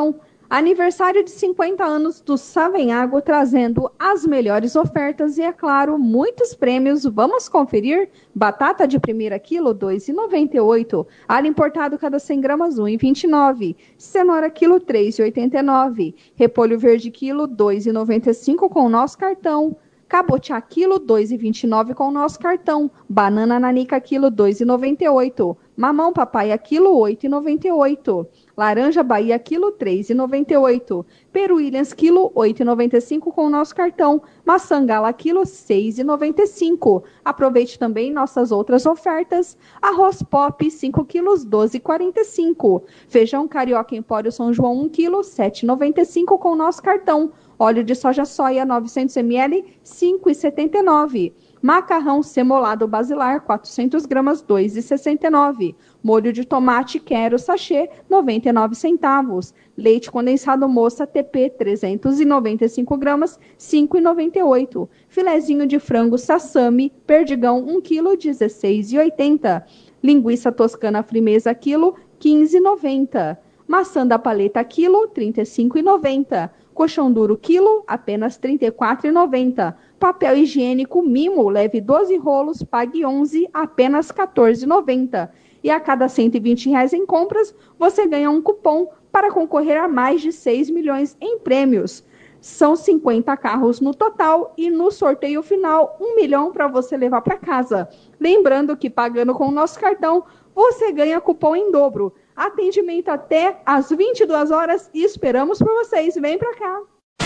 Aniversário de cinquenta anos do Savenhago, trazendo as melhores ofertas e, é claro, muitos prêmios. Vamos conferir? Batata de primeira quilo, dois reais e noventa e oito centavos. Alho importado cada cem gramas, um real e vinte e nove centavos. Cenoura quilo, três reais e oitenta e nove centavos. Repolho verde quilo, dois reais e noventa e cinco centavos com o nosso cartão. Cabotiá quilo, dois reais e vinte e nove centavos com o nosso cartão. Banana nanica quilo, dois reais e noventa e oito centavos. Mamão papaya quilo, oito reais e noventa e oito centavos. Laranja Bahia quilo, três reais e noventa e oito centavos. Peru Williams quilo, oito reais e noventa e cinco centavos com o nosso cartão. Maçã Gala quilo, seis reais e noventa e cinco centavos. Aproveite também nossas outras ofertas. Arroz Pop cinco quilos, doze reais e quarenta e cinco centavos. Feijão Carioca Empório São João um quilo, sete reais e noventa e cinco centavos com o nosso cartão. Óleo de soja soia novecentos mililitros, cinco reais e setenta e nove centavos. Macarrão semolado basilar, quatrocentas gramas, dois reais e sessenta e nove centavos. Molho de tomate quero sachê, noventa e nove centavos. Leite condensado moça T P, trezentas e noventa e cinco gramas, cinco reais e noventa e oito centavos. Filezinho de frango sassami, perdigão, um quilo, dezesseis reais e oitenta centavos. Linguiça toscana frimeza, quilo, quinze reais e noventa centavos. Maçã da paleta, quilo, trinta e cinco reais e noventa centavos. Colchão duro, quilo, apenas trinta e quatro reais e noventa centavos. Papel higiênico Mimo, leve doze rolos, pague onze, apenas quatorze reais e noventa centavos. E a cada cento e vinte reais em compras, você ganha um cupom para concorrer a mais de seis milhões em prêmios. São cinquenta carros no total e no sorteio final, um milhão para você levar para casa. Lembrando que pagando com o nosso cartão, você ganha cupom em dobro. Atendimento até às vinte e duas horas e esperamos por vocês. Vem para cá.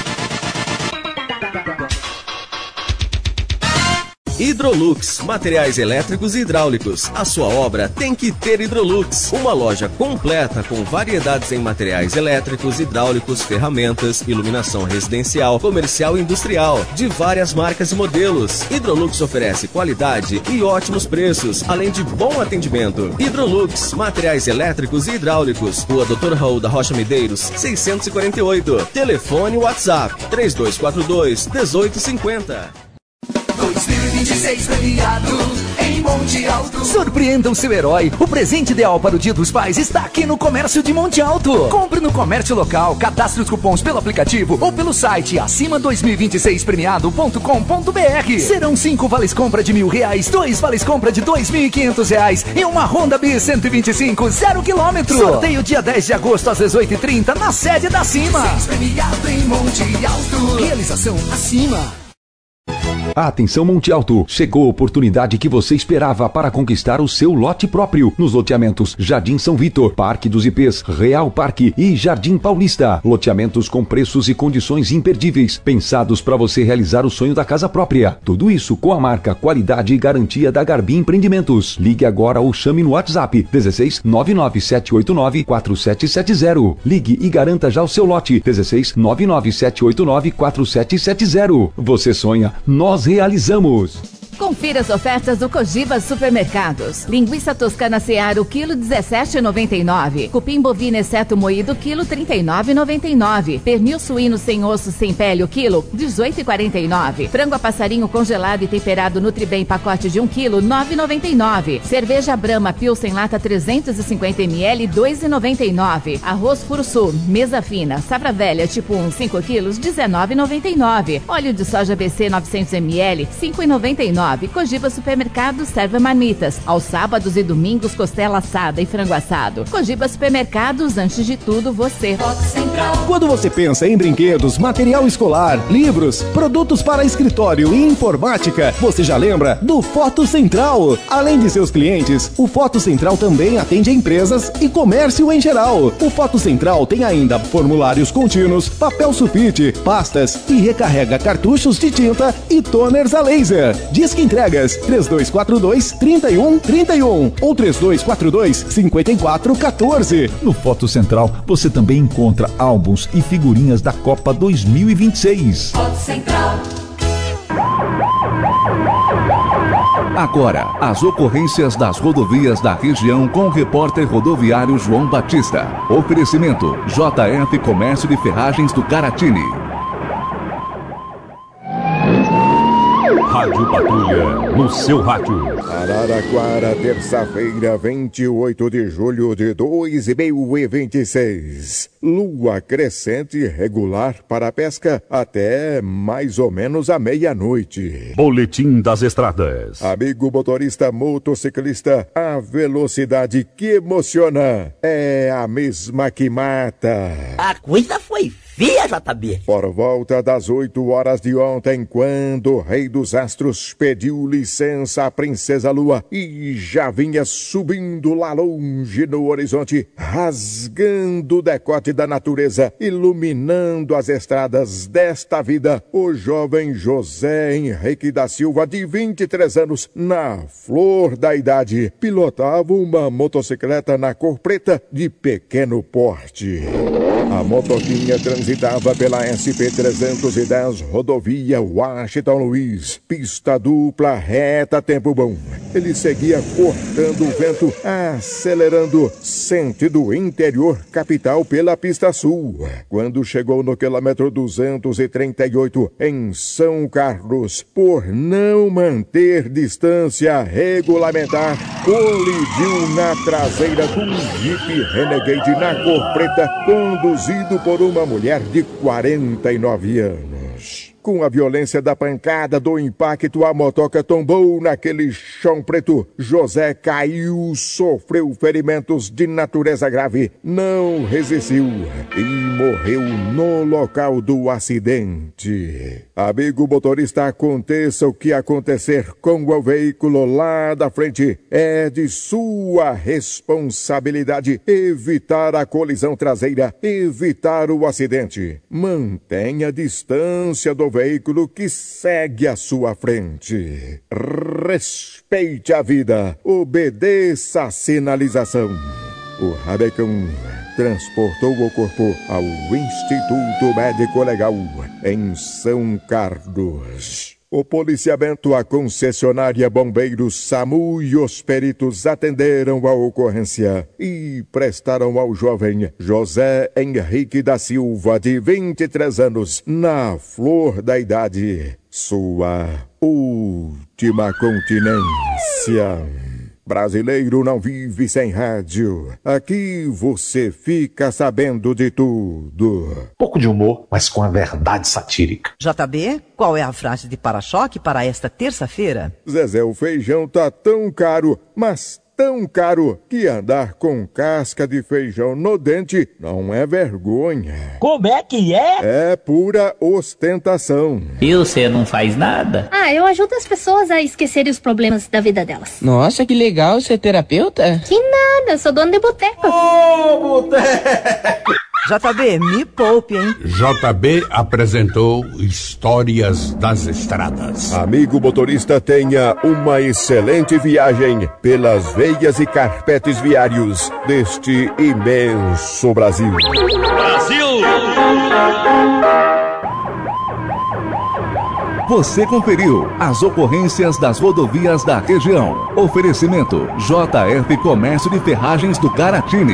Hidrolux, materiais elétricos e hidráulicos. A sua obra tem que ter Hidrolux. Uma loja completa com variedades em materiais elétricos, hidráulicos, ferramentas, iluminação residencial, comercial e industrial, de várias marcas e modelos. Hidrolux oferece qualidade e ótimos preços, além de bom atendimento. Hidrolux, materiais elétricos e hidráulicos. Rua doutor Raul da Rocha Medeiros, seiscentos e quarenta e oito. Telefone WhatsApp três dois quatro dois, um oito cinco zero. dois mil e vinte e seis premiado em Monte Alto. Surpreenda o seu herói. O presente ideal para o Dia dos Pais está aqui no Comércio de Monte Alto. Compre no comércio local, cadastre os cupons pelo aplicativo ou pelo site acima dois mil e vinte e seis premiado ponto com ponto br. Serão cinco vales compra de mil reais, dois vales compra de dois mil e quinhentos reais e uma Honda B cento e vinte e cinco zero quilômetro. Sorteio dia dez de agosto às dezoito e trinta na sede da Cima. Premiado em Monte Alto. Realização Acima. Atenção Monte Alto, chegou a oportunidade que você esperava para conquistar o seu lote próprio nos loteamentos Jardim São Vitor, Parque dos I Pês, Real Parque e Jardim Paulista. Loteamentos com preços e condições imperdíveis, pensados para você realizar o sonho da casa própria. Tudo isso com a marca, qualidade e garantia da Garbi Empreendimentos. Ligue agora ou chame no WhatsApp dezesseis nove nove sete oito nove quatro sete sete zero. Ligue e garanta já o seu lote dezesseis nove nove sete oito nove quatro sete sete zero. Você sonha, nós realizamos. Confira as ofertas do Cogiba Supermercados. Linguiça toscana Seara, o quilo dezessete reais e noventa e nove centavos. Cupim bovino exceto moído, quilo trinta e nove reais e noventa e nove centavos. Pernil suíno sem osso, sem pele, o quilo dezoito reais e quarenta e nove centavos. Frango a passarinho congelado e temperado Nutribem, pacote de um quilo, nove reais e noventa e nove centavos. Cerveja Brahma Pilsen lata trezentos e cinquenta mililitros, dois reais e noventa e nove centavos. Arroz Puro Sul, mesa fina, safra velha, tipo um, cinco quilos, dezenove reais e noventa e nove centavos. Óleo de soja B C novecentos mililitros, cinco reais e noventa e nove centavos. Cogiba Supermercado serve marmitas. Aos sábados e domingos, costela assada e frango assado. Cogiba Supermercados, antes de tudo, você. Quando você pensa em brinquedos, material escolar, livros, produtos para escritório e informática, você já lembra do Foto Central. Além de seus clientes, o Foto Central também atende empresas e comércio em geral. O Foto Central tem ainda formulários contínuos, papel sulfite, pastas e recarrega cartuchos de tinta e toners a laser. Disque entregas três dois quatro dois, três um três um ou três dois quatro dois, cinco quatro um quatro. No Foto Central, você também encontra álbuns e figurinhas da Copa dois mil e vinte e seis. Foto Central. Agora, as ocorrências das rodovias da região com o repórter rodoviário João Batista. Oferecimento J F Comércio de Ferragens do Caratini. Rádio Patrulha, no seu rádio. Araraquara, terça-feira, vinte e oito de julho de dois mil e vinte e seis. Lua crescente regular para a pesca até mais ou menos a meia-noite. Boletim das estradas. Amigo motorista motociclista, a velocidade que emociona é a mesma que mata. A coisa foi feia, J B. Por volta das oito horas de ontem, quando o Rei dos Astros pediu licença à Princesa Lua e já vinha subindo lá longe no horizonte, rasgando o decote da natureza, iluminando as estradas desta vida, o jovem José Henrique da Silva, de vinte e três anos, na flor da idade, pilotava uma motocicleta na cor preta de pequeno porte. A motoquinha transitava pela S P trezentos e dez, rodovia Washington Luiz, pista dupla, reta, tempo bom. Ele seguia cortando o vento, acelerando, sentido interior capital pela pista sul. Quando chegou no quilômetro duzentos e trinta e oito, em São Carlos, por não manter distância regulamentar, colidiu na traseira de um Jeep Renegade na cor preta, conduzido por uma mulher de quarenta e nove anos. Com a violência da pancada do impacto, a motoca tombou naquele chão preto. José caiu, sofreu ferimentos de natureza grave, não resistiu e morreu no local do acidente. Amigo motorista, aconteça o que acontecer com o veículo lá da frente, é de sua responsabilidade evitar a colisão traseira, evitar o acidente. Mantenha a distância do veículo que segue à sua frente. Respeite a vida, obedeça a sinalização. O Rabecão transportou o corpo ao Instituto Médico Legal em São Carlos. O policiamento, a concessionária Bombeiros, SAMU e os peritos atenderam a ocorrência e prestaram ao jovem José Henrique da Silva, de vinte e três anos, na flor da idade, sua última continência. Brasileiro não vive sem rádio. Aqui você fica sabendo de tudo. Pouco de humor, mas com a verdade satírica. J B, qual é a frase de para-choque para esta terça-feira? Zezé, o feijão tá tão caro, mas tão caro que andar com casca de feijão no dente não é vergonha. Como é que é? É pura ostentação. E você não faz nada? Ah, eu ajudo as pessoas a esquecerem os problemas da vida delas. Nossa, que legal, você é terapeuta? Que nada, eu sou dona de boteco. Ô, boteco! J B, me poupe, hein? J B apresentou Histórias das Estradas. Amigo motorista, tenha uma excelente viagem pelas veias e carpetes viários deste imenso Brasil. Brasil! Você conferiu as ocorrências das rodovias da região. Oferecimento J F Comércio de Ferragens do Garatini.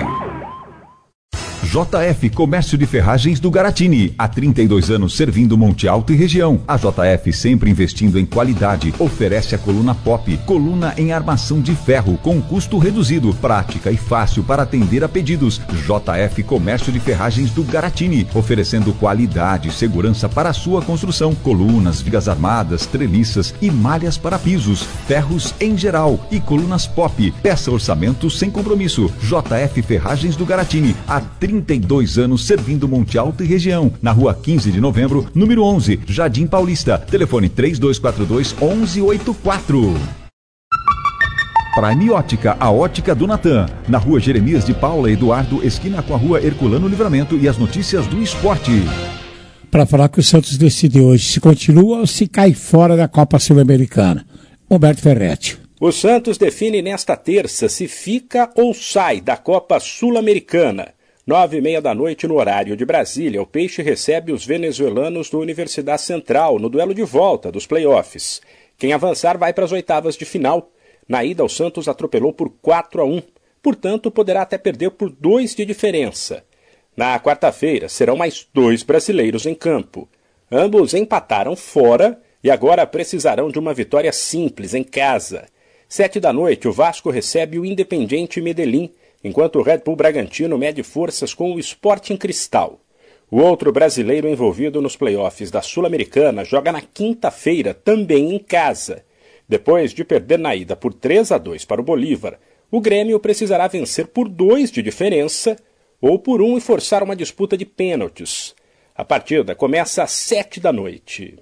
J F Comércio de Ferragens do Garatini, há trinta e dois anos servindo Monte Alto e região. A J F, sempre investindo em qualidade, oferece a coluna Pop, coluna em armação de ferro com custo reduzido, prática e fácil para atender a pedidos. J F Comércio de Ferragens do Garatini, oferecendo qualidade e segurança para a sua construção, colunas, vigas armadas, treliças e malhas para pisos, ferros em geral e colunas Pop. Peça orçamento sem compromisso. J F Ferragens do Garatini, há trinta e dois anos servindo Monte Alto e região, na rua quinze de novembro, número onze, Jardim Paulista. Telefone três dois quatro dois, onze oitenta e quatro. Prime Ótica, a ótica do Natan, na rua Jeremias de Paula Eduardo, esquina com a rua Herculano Livramento, e as notícias do esporte. Para falar que o Santos decide hoje se continua ou se cai fora da Copa Sul-Americana. Humberto Ferretti. O Santos define nesta terça se fica ou sai da Copa Sul-Americana. Nove e meia da noite no horário de Brasília, o Peixe recebe os venezuelanos do Universidade Central no duelo de volta dos playoffs. Quem avançar vai para as oitavas de final. Na ida, o Santos atropelou por quatro a um, portanto poderá até perder por dois de diferença. Na quarta-feira, serão mais dois brasileiros em campo. Ambos empataram fora e agora precisarão de uma vitória simples em casa. Sete da noite, o Vasco recebe o Independiente Medellín, enquanto o Red Bull Bragantino mede forças com o Sporting Cristal. O outro brasileiro envolvido nos playoffs da Sul-Americana joga na quinta-feira, também em casa. Depois de perder na ida por três a dois para o Bolívar, o Grêmio precisará vencer por dois de diferença ou por um e forçar uma disputa de pênaltis. A partida começa às sete da noite.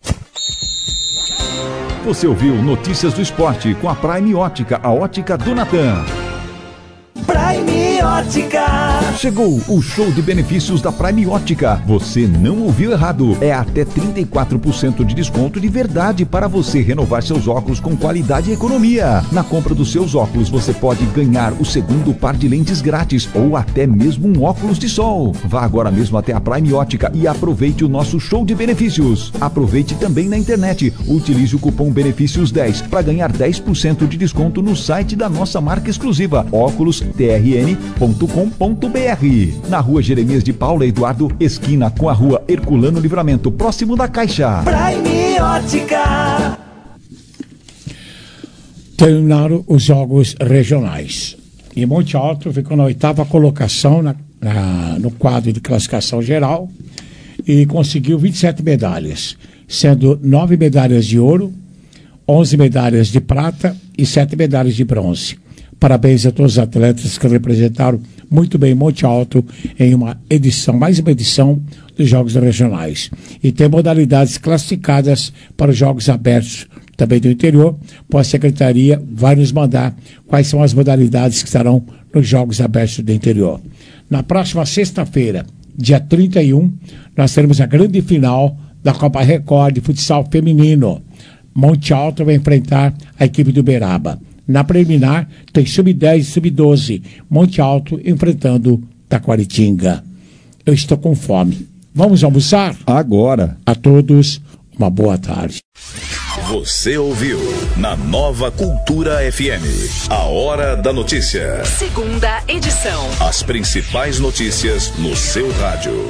Você ouviu Notícias do Esporte com a Prime Ótica, a ótica do Natan. Prime Ótica. Chegou o show de benefícios da Prime Ótica. Você não ouviu errado. É até trinta e quatro por cento de desconto de verdade para você renovar seus óculos com qualidade e economia. Na compra dos seus óculos, você pode ganhar o segundo par de lentes grátis ou até mesmo um óculos de sol. Vá agora mesmo até a Prime Ótica e aproveite o nosso show de benefícios. Aproveite também na internet. Utilize o cupom benefícios dez para ganhar dez por cento de desconto no site da nossa marca exclusiva, óculos t r n ponto com ponto b r. Na rua Jeremias de Paula Eduardo, esquina com a rua Herculano Livramento, próximo da Caixa. Prime Ótica. Terminaram os jogos regionais. E Monte Alto ficou na oitava colocação na, na, no quadro de classificação geral e conseguiu vinte e sete medalhas, sendo nove medalhas de ouro, onze medalhas de prata e sete medalhas de bronze. Parabéns a todos os atletas que representaram muito bem Monte Alto em uma edição, mais uma edição dos Jogos Regionais. E tem modalidades classificadas para os Jogos Abertos também do interior. A Secretaria vai nos mandar quais são as modalidades que estarão nos Jogos Abertos do interior. Na próxima sexta-feira, dia trinta e um, nós teremos a grande final da Copa Record de futsal feminino. Monte Alto vai enfrentar a equipe do Uberaba. Na preliminar, tem sub dez e sub doze, Monte Alto enfrentando Taquaritinga. Eu estou com fome. Vamos almoçar? Agora. A todos, uma boa tarde. Você ouviu na Nova Cultura F M, a Hora da Notícia. Segunda edição. As principais notícias no seu rádio.